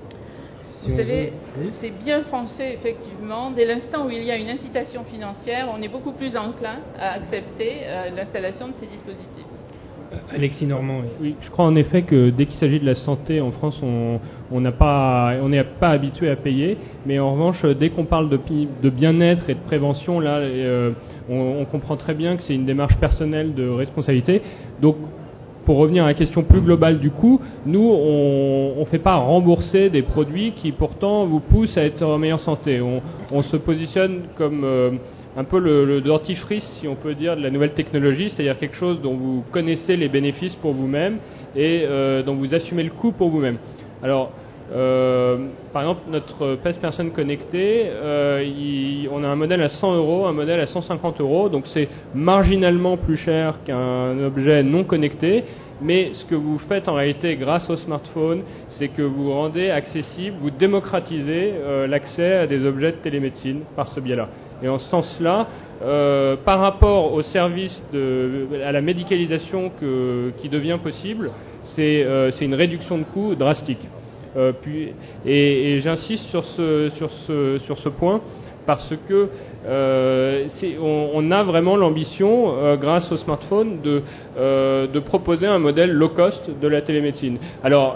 si Vous on savez, veut... Oui. c'est bien français, effectivement. Dès l'instant où il y a une incitation financière, on est beaucoup plus enclin à accepter euh, l'installation de ces dispositifs. Alexis Normand. Oui. Oui, je crois en effet que dès qu'il s'agit de la santé en France, on on n'a pas, on n'est pas habitué à payer. Mais en revanche, dès qu'on parle de, de bien-être et de prévention, là, euh, on, on comprend très bien que c'est une démarche personnelle de responsabilité. Donc, pour revenir à la question plus globale du coût, nous, on ne fait pas rembourser des produits qui pourtant vous poussent à être en meilleure santé. On, on se positionne comme euh, un peu le, le dentifrice, si on peut dire, de la nouvelle technologie, c'est-à-dire quelque chose dont vous connaissez les bénéfices pour vous-même et euh, dont vous assumez le coût pour vous-même. Alors, euh, par exemple, notre P E S personne connectée, euh, il, on a un modèle à cent euros, un modèle à cent cinquante euros, donc c'est marginalement plus cher qu'un objet non connecté, mais ce que vous faites en réalité grâce au smartphone, c'est que vous rendez accessible, vous démocratisez euh, l'accès à des objets de télémédecine par ce biais-là. Et en ce sens-là, euh, par rapport au service de, à la médicalisation que, qui devient possible, c'est, euh, c'est une réduction de coûts drastique. Euh, puis, et, et j'insiste sur ce, sur, ce, sur ce point parce que euh, c'est, on, on a vraiment l'ambition, euh, grâce au smartphone, de, euh, de proposer un modèle low cost de la télémédecine. Alors,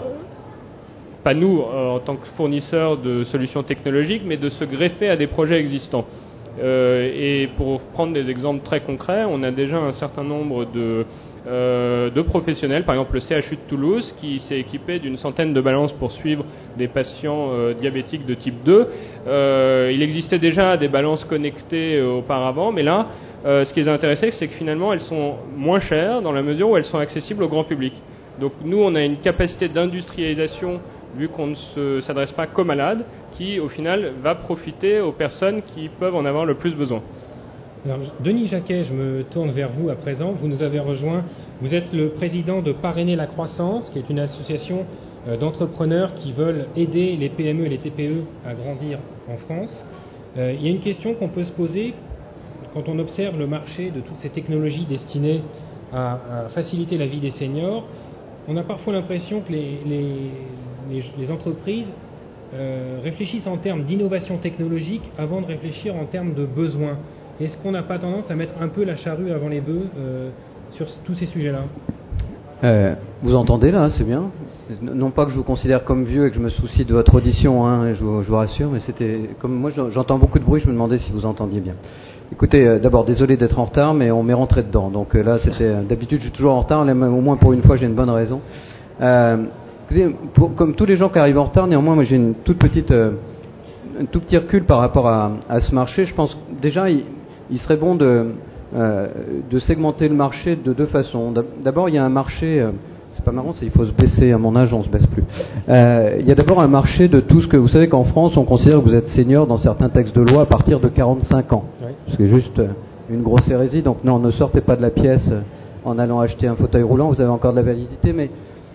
pas nous euh, en tant que fournisseurs de solutions technologiques, mais de se greffer à des projets existants. Euh, et pour prendre des exemples très concrets, on a déjà un certain nombre de, euh, de professionnels, par exemple le C H U de Toulouse, qui s'est équipé d'une centaine de balances pour suivre des patients euh, diabétiques de type deux. Euh, il existait déjà des balances connectées euh, auparavant, mais là, euh, ce qui les a intéressés, c'est que finalement, elles sont moins chères dans la mesure où elles sont accessibles au grand public. Donc nous, on a une capacité d'industrialisation, vu qu'on ne se, s'adresse pas qu'aux malades, qui au final va profiter aux personnes qui peuvent en avoir le plus besoin. Alors, Denis Jacquet, je me tourne vers vous à présent. Vous nous avez rejoint. Vous êtes le président de Parrainer la croissance, qui est une association euh, d'entrepreneurs qui veulent aider les P M E et les T P E à grandir en France. Euh, il y a une question qu'on peut se poser quand on observe le marché de toutes ces technologies destinées à, à faciliter la vie des seniors. On a parfois l'impression que les, les, les, les entreprises euh, réfléchissent en termes d'innovation technologique avant de réfléchir en termes de besoins. Est-ce qu'on n'a pas tendance à mettre un peu la charrue avant les bœufs euh, sur tous ces sujets-là ? euh, Vous entendez là, c'est bien. Non pas que je vous considère comme vieux et que je me soucie de votre audition, hein, je, vous, je vous rassure, mais c'était comme moi j'entends beaucoup de bruit, je me demandais si vous entendiez bien. Écoutez, euh, d'abord désolé d'être en retard, mais on m'est rentré dedans. Donc euh, là, c'était euh, d'habitude je suis toujours en retard, là, au moins pour une fois j'ai une bonne raison. Euh, écoutez, pour, comme tous les gens qui arrivent en retard, néanmoins moi j'ai une toute petite, euh, un tout petit recul par rapport à, à ce marché. Je pense que déjà il, il serait bon de, euh, de segmenter le marché de deux façons. D'abord, il y a un marché, euh, c'est pas marrant, c'est il faut se baisser. À mon âge, on se baisse plus. Euh, il y a d'abord un marché de tout ce que vous savez qu'en France, on considère que vous êtes senior dans certains textes de loi à partir de quarante-cinq ans. Oui. C'est juste une grosse hérésie. Donc non, ne sortez pas de la pièce en allant acheter un fauteuil roulant. Vous avez encore de la validité, mais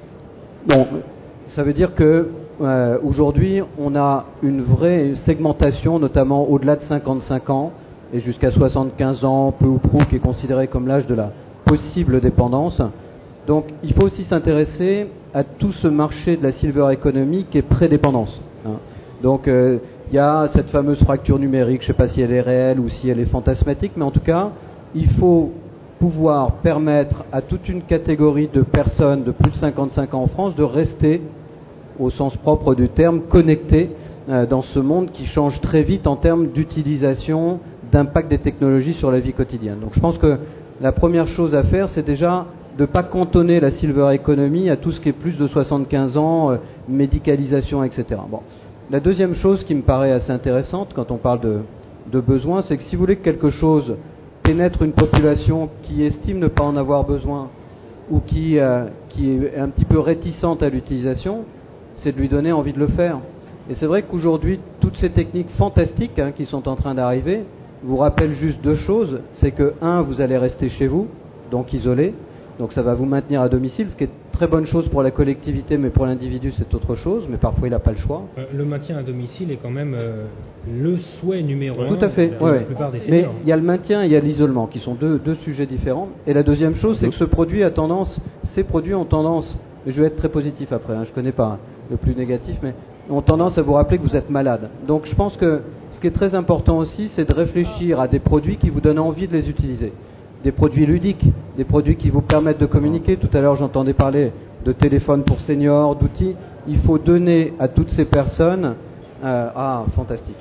bon, ça veut dire que euh, aujourd'hui, on a une vraie segmentation, notamment au-delà de cinquante-cinq ans et jusqu'à soixante-quinze ans, peu ou prou, qui est considéré comme l'âge de la possible dépendance. Donc il faut aussi s'intéresser à tout ce marché de la silver economy qui est pré-dépendance. Hein. Donc euh, il y a cette fameuse fracture numérique, je ne sais pas si elle est réelle ou si elle est fantasmatique, mais en tout cas, il faut pouvoir permettre à toute une catégorie de personnes de plus de cinquante-cinq ans en France de rester, au sens propre du terme, connectées euh, dans ce monde qui change très vite en termes d'utilisation, d'impact des technologies sur la vie quotidienne. Donc je pense que la première chose à faire, c'est déjà de ne pas cantonner la silver economy à tout ce qui est plus de soixante-quinze ans, euh, médicalisation, et cetera. Bon. La deuxième chose qui me paraît assez intéressante quand on parle de, de besoin, c'est que si vous voulez que quelque chose pénètre une population qui estime ne pas en avoir besoin ou qui, euh, qui est un petit peu réticente à l'utilisation, c'est de lui donner envie de le faire. Et c'est vrai qu'aujourd'hui, toutes ces techniques fantastiques hein, qui sont en train d'arriver vous rappellent juste deux choses. C'est que, un, vous allez rester chez vous, donc isolé. Donc ça va vous maintenir à domicile, ce qui est une très bonne chose pour la collectivité, mais pour l'individu c'est autre chose, mais parfois il n'a pas le choix. Euh, le maintien à domicile est quand même euh, le souhait numéro un. Tout à fait, de ouais, la ouais. plupart des seniors. Mais il y a le maintien et il y a l'isolement, qui sont deux, deux sujets différents. Et la deuxième chose, c'est que ce produit a tendance, ces produits ont tendance, et je vais être très positif après, hein, je ne connais pas le plus négatif, mais ont tendance à vous rappeler que vous êtes malade. Donc je pense que ce qui est très important aussi, c'est de réfléchir à des produits qui vous donnent envie de les utiliser. Des produits ludiques, des produits qui vous permettent de communiquer. Tout à l'heure, j'entendais parler de téléphones pour seniors, d'outils. Il faut donner à toutes ces personnes... Euh, ah, fantastique.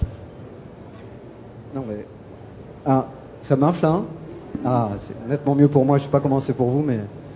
Non, mais... Ah, ça marche, là hein? Ah, c'est nettement mieux pour moi. Je ne sais pas comment c'est pour vous, mais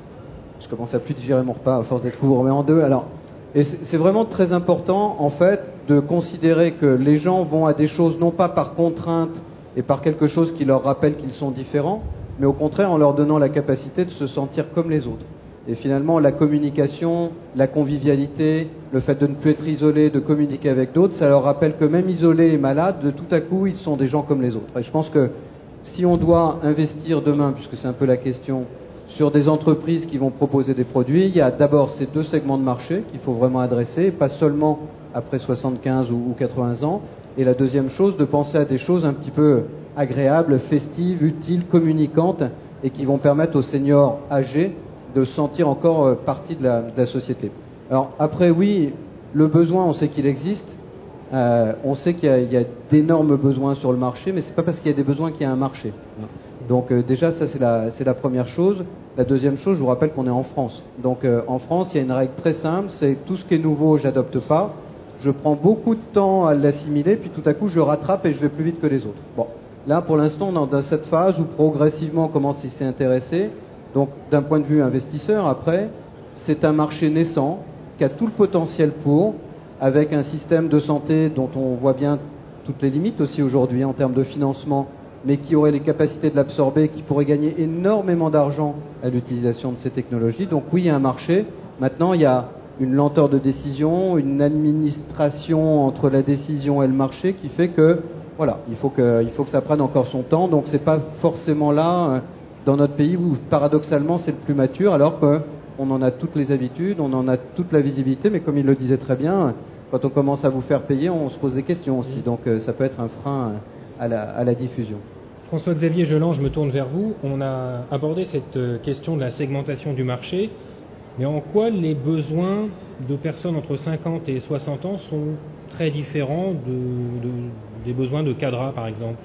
je commence à plus digérer mon repas à force d'être couvré en deux. Alors, et c'est vraiment très important, en fait, de considérer que les gens vont à des choses, non pas par contrainte et par quelque chose qui leur rappelle qu'ils sont différents, mais au contraire en leur donnant la capacité de se sentir comme les autres. Et finalement, la communication, la convivialité, le fait de ne plus être isolé, de communiquer avec d'autres, ça leur rappelle que même isolés et malades, de tout à coup, ils sont des gens comme les autres. Et je pense que si on doit investir demain, puisque c'est un peu la question, sur des entreprises qui vont proposer des produits, il y a d'abord ces deux segments de marché qu'il faut vraiment adresser, pas seulement après soixante-quinze ou quatre-vingts ans. Et la deuxième chose, de penser à des choses un petit peu agréables, festives, utiles, communicantes, et qui vont permettre aux seniors âgés de se sentir encore partie de la, de la société. Alors après, oui, le besoin, on sait qu'il existe. Euh, on sait qu'il y a, il y a d'énormes besoins sur le marché, mais c'est pas parce qu'il y a des besoins qu'il y a un marché. Donc euh, déjà, ça c'est la, c'est la première chose. La deuxième chose, je vous rappelle qu'on est en France. Donc euh, en France, il y a une règle très simple, c'est tout ce qui est nouveau, j'adopte pas. Je prends beaucoup de temps à l'assimiler, puis tout à coup, je rattrape et je vais plus vite que les autres. Bon, là, pour l'instant, on est dans cette phase où progressivement, on commence à s'y intéresser. Donc, d'un point de vue investisseur, après, c'est un marché naissant qui a tout le potentiel pour, avec un système de santé dont on voit bien toutes les limites aussi aujourd'hui en termes de financement, mais qui aurait les capacités de l'absorber, qui pourrait gagner énormément d'argent à l'utilisation de ces technologies. Donc oui, il y a un marché. Maintenant, il y a une lenteur de décision, une administration entre la décision et le marché qui fait que, voilà, il faut que, il faut que ça prenne encore son temps. Donc c'est pas forcément là, euh, dans notre pays où paradoxalement c'est le plus mature, alors qu'on en a toutes les habitudes, on en a toute la visibilité, mais comme il le disait très bien, quand on commence à vous faire payer, on se pose des questions aussi. Donc euh, ça peut être un frein à la, à la diffusion. François-Xavier Geland, je me tourne vers vous. On a abordé cette question de la segmentation du marché, mais en quoi les besoins de personnes entre cinquante et soixante ans sont très différents de, de, des besoins de cadres, par exemple?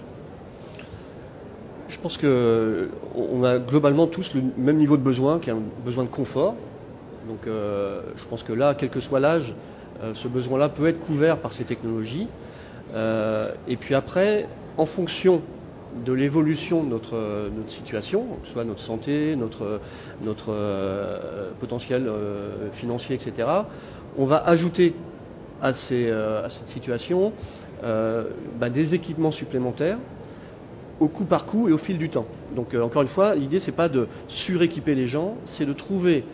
Je pense qu'on a globalement tous le même niveau de besoin, qui est un besoin de confort. Donc euh, je pense que là, quel que soit l'âge, euh, ce besoin-là peut être couvert par ces technologies. Euh, et puis après, en fonction de l'évolution de notre, notre situation, que ce soit notre santé, notre, notre euh, potentiel euh, financier, et cetera, on va ajouter à, ces, euh, à cette situation euh, bah, des équipements supplémentaires au coup par coup et au fil du temps. Donc euh, encore une fois, l'idée c'est pas de suréquiper les gens, c'est de trouver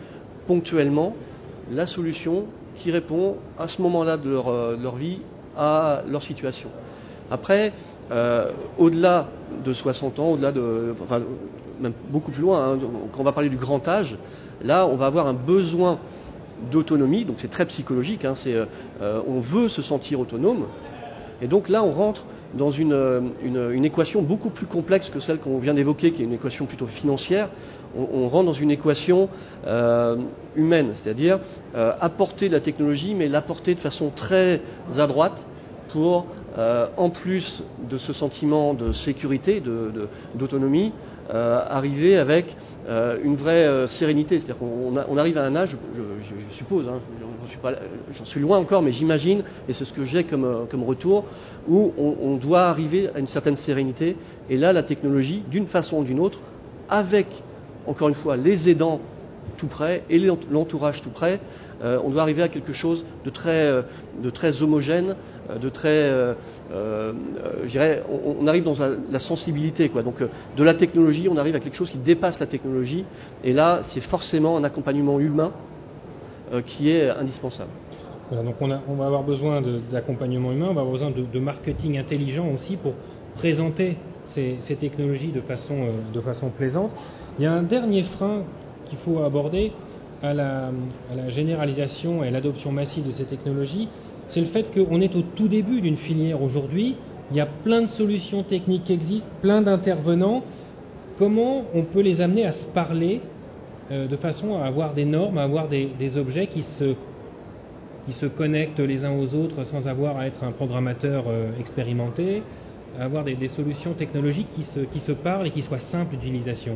ponctuellement la solution qui répond à ce moment-là de leur, euh, de leur vie à leur situation. Après, euh, au-delà de soixante ans, au-delà de, enfin, même beaucoup plus loin, hein, quand on va parler du grand âge, là, on va avoir un besoin d'autonomie, donc c'est très psychologique, hein, c'est, euh, on veut se sentir autonome, et donc là, on rentre dans une, une, une équation beaucoup plus complexe que celle qu'on vient d'évoquer, qui est une équation plutôt financière. On, on rentre dans une équation euh, humaine, c'est-à-dire euh, apporter de la technologie, mais l'apporter de façon très adroite pour, euh, en plus de ce sentiment de sécurité, de, de, d'autonomie, euh, arriver avec euh, une vraie euh, sérénité. C'est-à-dire qu'on a, on arrive à un âge, je, je, je suppose, hein, j'en, suis pas, j'en suis loin encore, mais j'imagine, et c'est ce que j'ai comme, comme retour, où on, on doit arriver à une certaine sérénité. Et là, la technologie, d'une façon ou d'une autre, avec, encore une fois, les aidants tout près et l'entourage tout près, euh, on doit arriver à quelque chose de très, euh, de très homogène, de très, euh, euh, je dirais, on, on arrive dans la, la sensibilité, quoi. Donc, euh, de la technologie, on arrive à quelque chose qui dépasse la technologie, et là, c'est forcément un accompagnement humain euh, qui est indispensable. Voilà, donc on, a, on va avoir besoin de, d'accompagnement humain, on va avoir besoin de, de marketing intelligent aussi pour présenter ces, ces technologies de façon, euh, de façon plaisante. Il y a un dernier frein qu'il faut aborder à la, à la généralisation et à l'adoption massive de ces technologies, c'est le fait qu'on est au tout début d'une filière aujourd'hui. Il y a plein de solutions techniques qui existent, plein d'intervenants. Comment on peut les amener à se parler euh, de façon à avoir des normes, à avoir des, des objets qui se, qui se connectent les uns aux autres sans avoir à être un programmateur euh, expérimenté, à avoir des, des solutions technologiques qui se, qui se parlent et qui soient simples d'utilisation.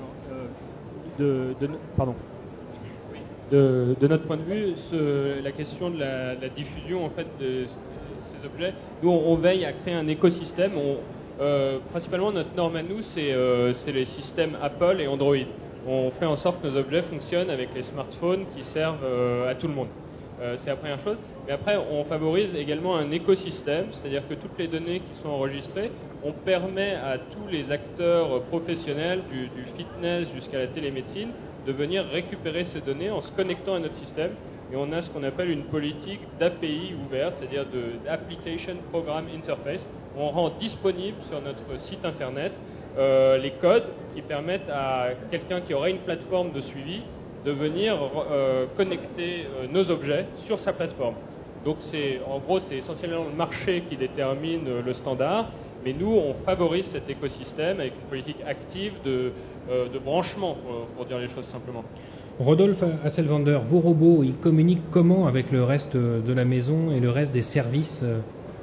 De, de, pardon. De, de notre point de vue, ce, la question de la, la diffusion en fait de, de ces objets, nous on, on veille à créer un écosystème. On, euh, principalement notre norme à nous, c'est, euh, c'est les systèmes Apple et Android. On fait en sorte que nos objets fonctionnent avec les smartphones qui servent euh, à tout le monde. Euh, c'est la première chose. Mais après, on favorise également un écosystème, c'est-à-dire que toutes les données qui sont enregistrées, on permet à tous les acteurs professionnels, du, du fitness jusqu'à la télémédecine, de venir récupérer ces données en se connectant à notre système. Et on a ce qu'on appelle une politique d'A P I ouverte, c'est-à-dire de d'Application Program Interface. On rend disponible sur notre site internet euh, les codes qui permettent à quelqu'un qui aurait une plateforme de suivi de venir euh, connecter euh, nos objets sur sa plateforme. Donc c'est, en gros, c'est essentiellement le marché qui détermine euh, le standard, mais nous, on favorise cet écosystème avec une politique active de, euh, de branchement, pour, pour dire les choses simplement. Rodolphe Hasselwander, vos robots, ils communiquent comment avec le reste de la maison et le reste des services euh,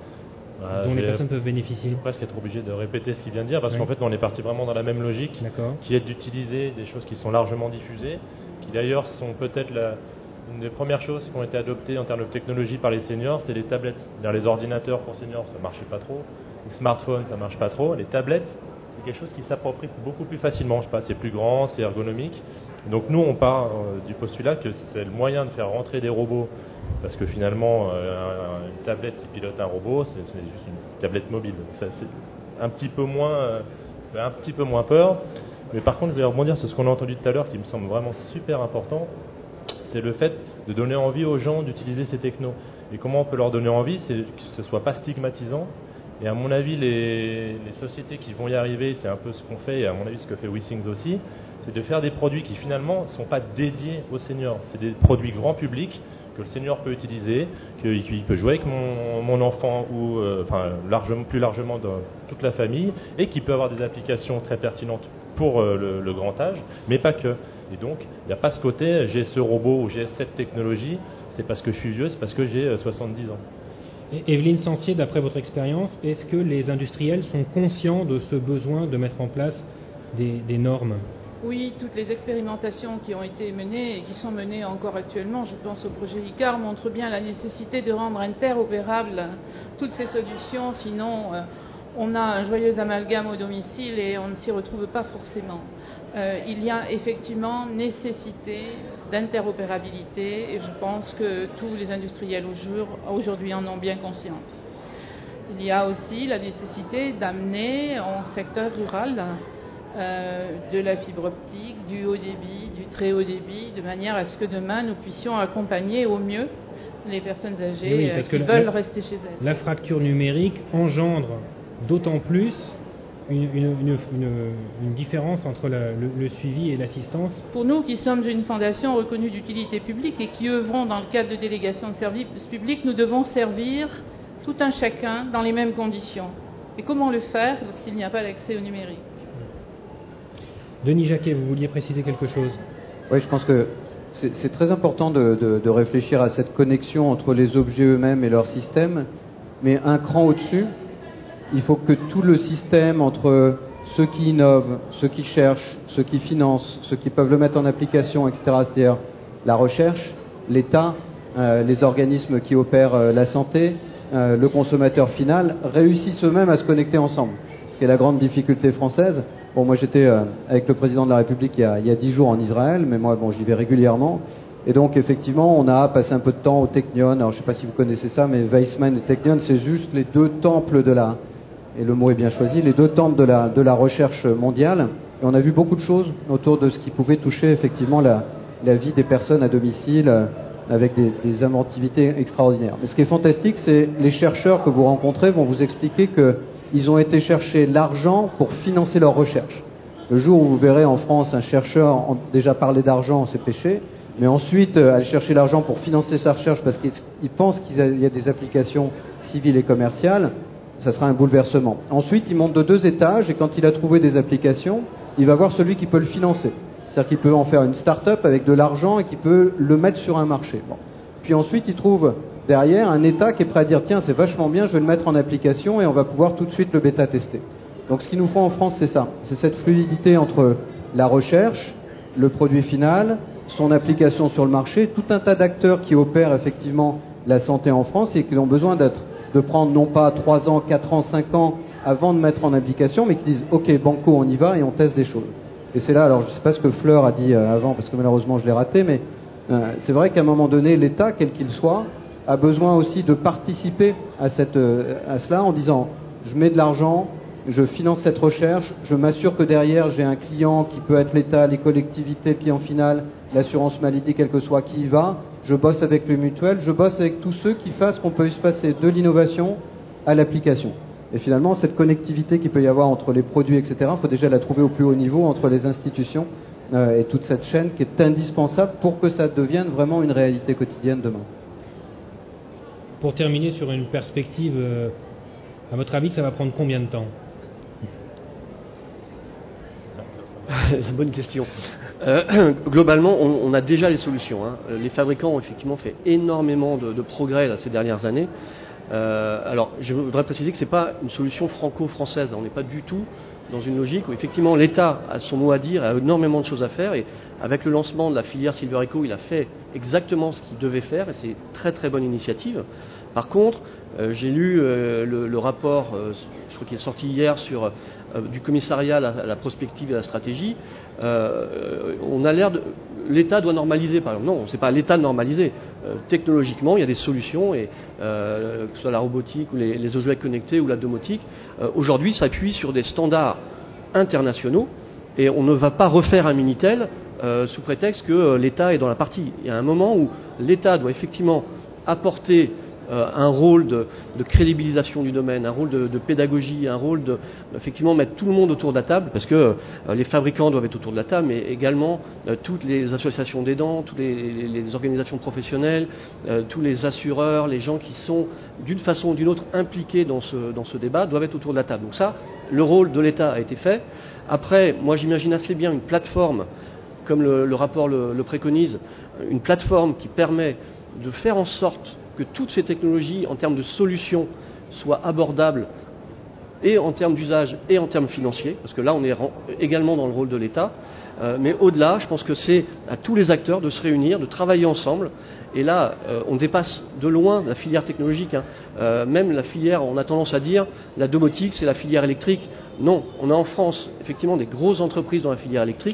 bah, dont les personnes peuvent bénéficier? Presque être obligé de répéter ce qu'il vient de dire, parce oui. qu'en fait, on est parti vraiment dans la même logique, D'accord. qui est d'utiliser des choses qui sont largement diffusées, qui d'ailleurs sont peut-être la, une des premières choses qui ont été adoptées en termes de technologie par les seniors, c'est les tablettes. C'est-à-dire les ordinateurs pour seniors, ça ne marchait pas trop. Les smartphones, ça ne marche pas trop. Les tablettes, c'est quelque chose qui s'approprie beaucoup plus facilement. Je sais pas, c'est plus grand, c'est ergonomique. Donc nous, on part euh, du postulat que c'est le moyen de faire rentrer des robots, parce que finalement, euh, une tablette qui pilote un robot, c'est, c'est juste une tablette mobile. Donc ça, c'est un petit peu moins, euh, un petit peu moins peur. Mais par contre, je vais rebondir sur ce qu'on a entendu tout à l'heure, qui me semble vraiment super important. C'est le fait de donner envie aux gens d'utiliser ces technos. Et comment on peut leur donner envie, c'est que ce ne soit pas stigmatisant. Et à mon avis, les, les sociétés qui vont y arriver, c'est un peu ce qu'on fait, et à mon avis ce que fait WeSings aussi, c'est de faire des produits qui finalement ne sont pas dédiés aux seniors. C'est des produits grand public que le senior peut utiliser, qu'il peut jouer avec mon, mon enfant ou euh, enfin, largement, plus largement dans toute la famille, et qui peut avoir des applications très pertinentes pour euh, le, le grand âge, mais pas que. Et donc, il n'y a pas ce côté, j'ai ce robot ou j'ai cette technologie, c'est parce que je suis vieux, c'est parce que j'ai euh, soixante-dix ans. Et Evelyne Sancier, d'après votre expérience, est-ce que les industriels sont conscients de ce besoin de mettre en place des, des normes ? Oui, toutes les expérimentations qui ont été menées et qui sont menées encore actuellement, je pense au projet ICAR, montrent bien la nécessité de rendre interopérables toutes ces solutions, sinon euh, on a un joyeux amalgame au domicile et on ne s'y retrouve pas forcément. Euh, il y a effectivement nécessité d'interopérabilité et je pense que tous les industriels aujourd'hui en ont bien conscience. Il y a aussi la nécessité d'amener en secteur rural euh, de la fibre optique, du haut débit, du très haut débit, de manière à ce que demain nous puissions accompagner au mieux les personnes âgées oui, euh, qui la, veulent la, rester chez elles. La fracture numérique engendre d'autant plus une, une, une, une, une différence entre la, le, le suivi et l'assistance. Pour nous qui sommes une fondation reconnue d'utilité publique et qui œuvrons dans le cadre de délégations de services publics, nous devons servir tout un chacun dans les mêmes conditions. Et comment le faire lorsqu'il n'y a pas l'accès au numérique? Denis Jacquet, vous vouliez préciser quelque chose? Oui, je pense que c'est, c'est très important de, de, de réfléchir à cette connexion entre les objets eux-mêmes et leur système, mais un cran au-dessus, il faut que tout le système entre ceux qui innovent, ceux qui cherchent, ceux qui financent, ceux qui peuvent le mettre en application, et cetera, c'est-à-dire la recherche, l'État, euh, les organismes qui opèrent euh, la santé, euh, le consommateur final, réussissent eux-mêmes à se connecter ensemble. Ce qui est la grande difficulté française. Bon, moi j'étais euh, avec le président de la République il y a, il y a dix jours en Israël, mais moi bon, j'y vais régulièrement. Et donc effectivement, on a passé un peu de temps au Technion. Alors je ne sais pas si vous connaissez ça, mais Weizmann et Technion, c'est juste les deux temples de la, et le mot est bien choisi, les deux temples de la, de la recherche mondiale. Et on a vu beaucoup de choses autour de ce qui pouvait toucher effectivement la, la vie des personnes à domicile, euh, avec des, des inventivités extraordinaires. Mais ce qui est fantastique, c'est les chercheurs que vous rencontrez vont vous expliquer que ils ont été chercher l'argent pour financer leur recherche. Le jour où vous verrez en France un chercheur en, déjà parler d'argent, c'est péché, mais ensuite euh, aller chercher l'argent pour financer sa recherche parce qu'il il pense qu'il y a des applications civiles et commerciales, ça sera un bouleversement. Ensuite, il monte de deux étages et quand il a trouvé des applications, il va voir celui qui peut le financer. C'est-à-dire qu'il peut en faire une start-up avec de l'argent et qui peut le mettre sur un marché. Bon. Puis ensuite, il trouve derrière un État qui est prêt à dire tiens, c'est vachement bien, je vais le mettre en application et on va pouvoir tout de suite le bêta-tester. Donc ce qu'il nous faut en France, c'est ça. C'est cette fluidité entre la recherche, le produit final, son application sur le marché, tout un tas d'acteurs qui opèrent effectivement la santé en France et qui ont besoin d'être, de prendre non pas trois ans, quatre ans, cinq ans avant de mettre en application, mais qui disent ok, banco, on y va et on teste des choses. Et c'est là, alors je ne sais pas ce que Fleur a dit avant, parce que malheureusement je l'ai raté, mais euh, c'est vrai qu'à un moment donné, l'État, quel qu'il soit, a besoin aussi de participer à, cette, à cela en disant je mets de l'argent, je finance cette recherche, je m'assure que derrière j'ai un client qui peut être l'État, les collectivités, le client final, l'assurance maladie, quel que soit qui y va, je bosse avec les mutuelles, je bosse avec tous ceux qui fassent qu'on peut se passer de l'innovation à l'application. Et finalement, cette connectivité qu'il peut y avoir entre les produits, et cetera, il faut déjà la trouver au plus haut niveau entre les institutions euh, et toute cette chaîne qui est indispensable pour que ça devienne vraiment une réalité quotidienne demain. Pour terminer sur une perspective, euh, à votre avis, ça va prendre combien de temps? C'est une bonne question. Euh, globalement, on, on a déjà les solutions. Hein. Les fabricants ont effectivement fait énormément de, de progrès là, ces dernières années. Euh, alors, je voudrais préciser que ce n'est pas une solution franco-française. On n'est pas du tout dans une logique où effectivement l'État a son mot à dire, a énormément de choses à faire. Et avec le lancement de la filière Silver Eco, il a fait exactement ce qu'il devait faire. Et c'est une très très bonne initiative. Par contre, euh, j'ai lu euh, le, le rapport, euh, je crois qu'il est sorti hier, sur euh, du commissariat à la, à la prospective et à la stratégie. Euh, on a l'air de... L'État doit normaliser, par exemple. Non, c'est pas l'État de normaliser. Euh, technologiquement, il y a des solutions, et euh, que ce soit la robotique, ou les, les objets connectés, ou la domotique, euh, aujourd'hui s'appuie sur des standards internationaux, et on ne va pas refaire un Minitel euh, sous prétexte que euh, l'État est dans la partie. Il y a un moment où l'État doit effectivement apporter Euh, un rôle de, de crédibilisation du domaine, un rôle de, de pédagogie, un rôle de, effectivement, mettre tout le monde autour de la table, parce que euh, les fabricants doivent être autour de la table, mais également euh, toutes les associations d'aidants, toutes les, les, les organisations professionnelles, euh, tous les assureurs, les gens qui sont d'une façon ou d'une autre impliqués dans ce, dans ce débat doivent être autour de la table. Donc ça, le rôle de l'État a été fait. Après, moi j'imagine assez bien une plateforme, comme le, le rapport le, le préconise, une plateforme qui permet de faire en sorte que toutes ces technologies, en termes de solutions, soient abordables et en termes d'usage et en termes financiers, parce que là, on est également dans le rôle de l'État. Euh, mais au-delà, je pense que c'est à tous les acteurs de se réunir, de travailler ensemble. Et là, euh, on dépasse de loin la filière technologique. Hein. Euh, même la filière, on a tendance à dire, la domotique, c'est la filière électrique. Non, on a en France, effectivement, des grosses entreprises dans la filière électrique.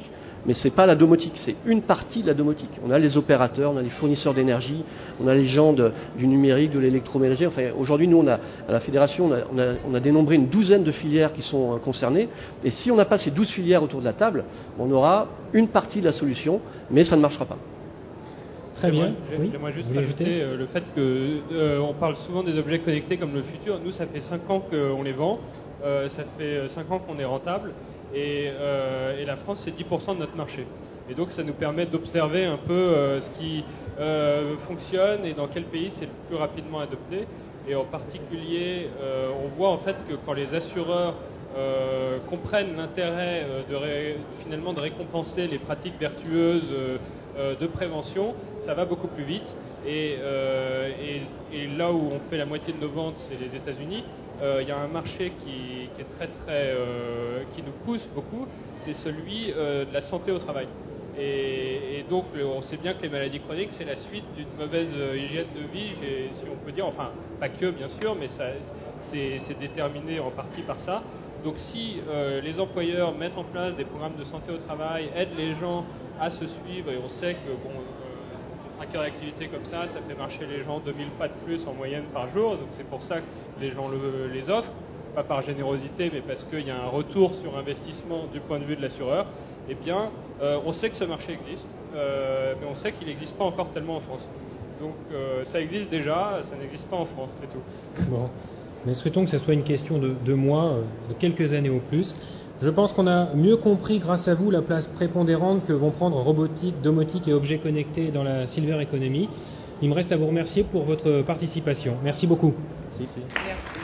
mais ce n'est pas la domotique, c'est une partie de la domotique. On a les opérateurs, on a les fournisseurs d'énergie, on a les gens de, du numérique, de l'électroménager. Enfin, aujourd'hui, nous, on a, à la Fédération, on a, on, a, on a dénombré une douzaine de filières qui sont euh, concernées. Et si on n'a pas ces douze filières autour de la table, on aura une partie de la solution, mais ça ne marchera pas. Très bien. J'aimerais Oui. juste Vous voulez rajouter ajouter euh, le fait que euh, on parle souvent des objets connectés comme le futur. Nous, ça fait cinq ans qu'on les vend. Euh, ça fait cinq ans qu'on est rentable. Et, euh, et la France, c'est dix pour cent de notre marché. Et donc, ça nous permet d'observer un peu euh, ce qui euh, fonctionne et dans quel pays c'est le plus rapidement adopté. Et en particulier, euh, on voit en fait que quand les assureurs euh, comprennent l'intérêt euh, de ré, finalement de récompenser les pratiques vertueuses euh, euh, de prévention, ça va beaucoup plus vite. Et, euh, et, et là où on fait la moitié de nos ventes, c'est les États-Unis. Il euh, y a un marché qui, qui est très très euh, qui nous pousse beaucoup, c'est celui euh, de la santé au travail. Et, et donc le, on sait bien que les maladies chroniques, c'est la suite d'une mauvaise euh, hygiène de vie, si on peut dire, enfin pas que bien sûr, mais ça, c'est, c'est déterminé en partie par ça. Donc si euh, les employeurs mettent en place des programmes de santé au travail, aident les gens à se suivre, et on sait que bon, euh, un tracker d'activité comme ça, ça fait marcher les gens deux mille pas de plus en moyenne par jour, donc c'est pour ça que les gens le, les offrent, pas par générosité, mais parce qu'il y a un retour sur investissement du point de vue de l'assureur. Eh bien, euh, on sait que ce marché existe, euh, mais on sait qu'il n'existe pas encore tellement en France. Donc euh, ça existe déjà, ça n'existe pas en France, c'est tout. Bon. Mais souhaitons que ce soit une question de, de mois, de quelques années au plus. Je pense qu'on a mieux compris, grâce à vous, la place prépondérante que vont prendre robotique, domotique et objets connectés dans la Silver Economy. Il me reste à vous remercier pour votre participation. Merci beaucoup. Si, si. Merci.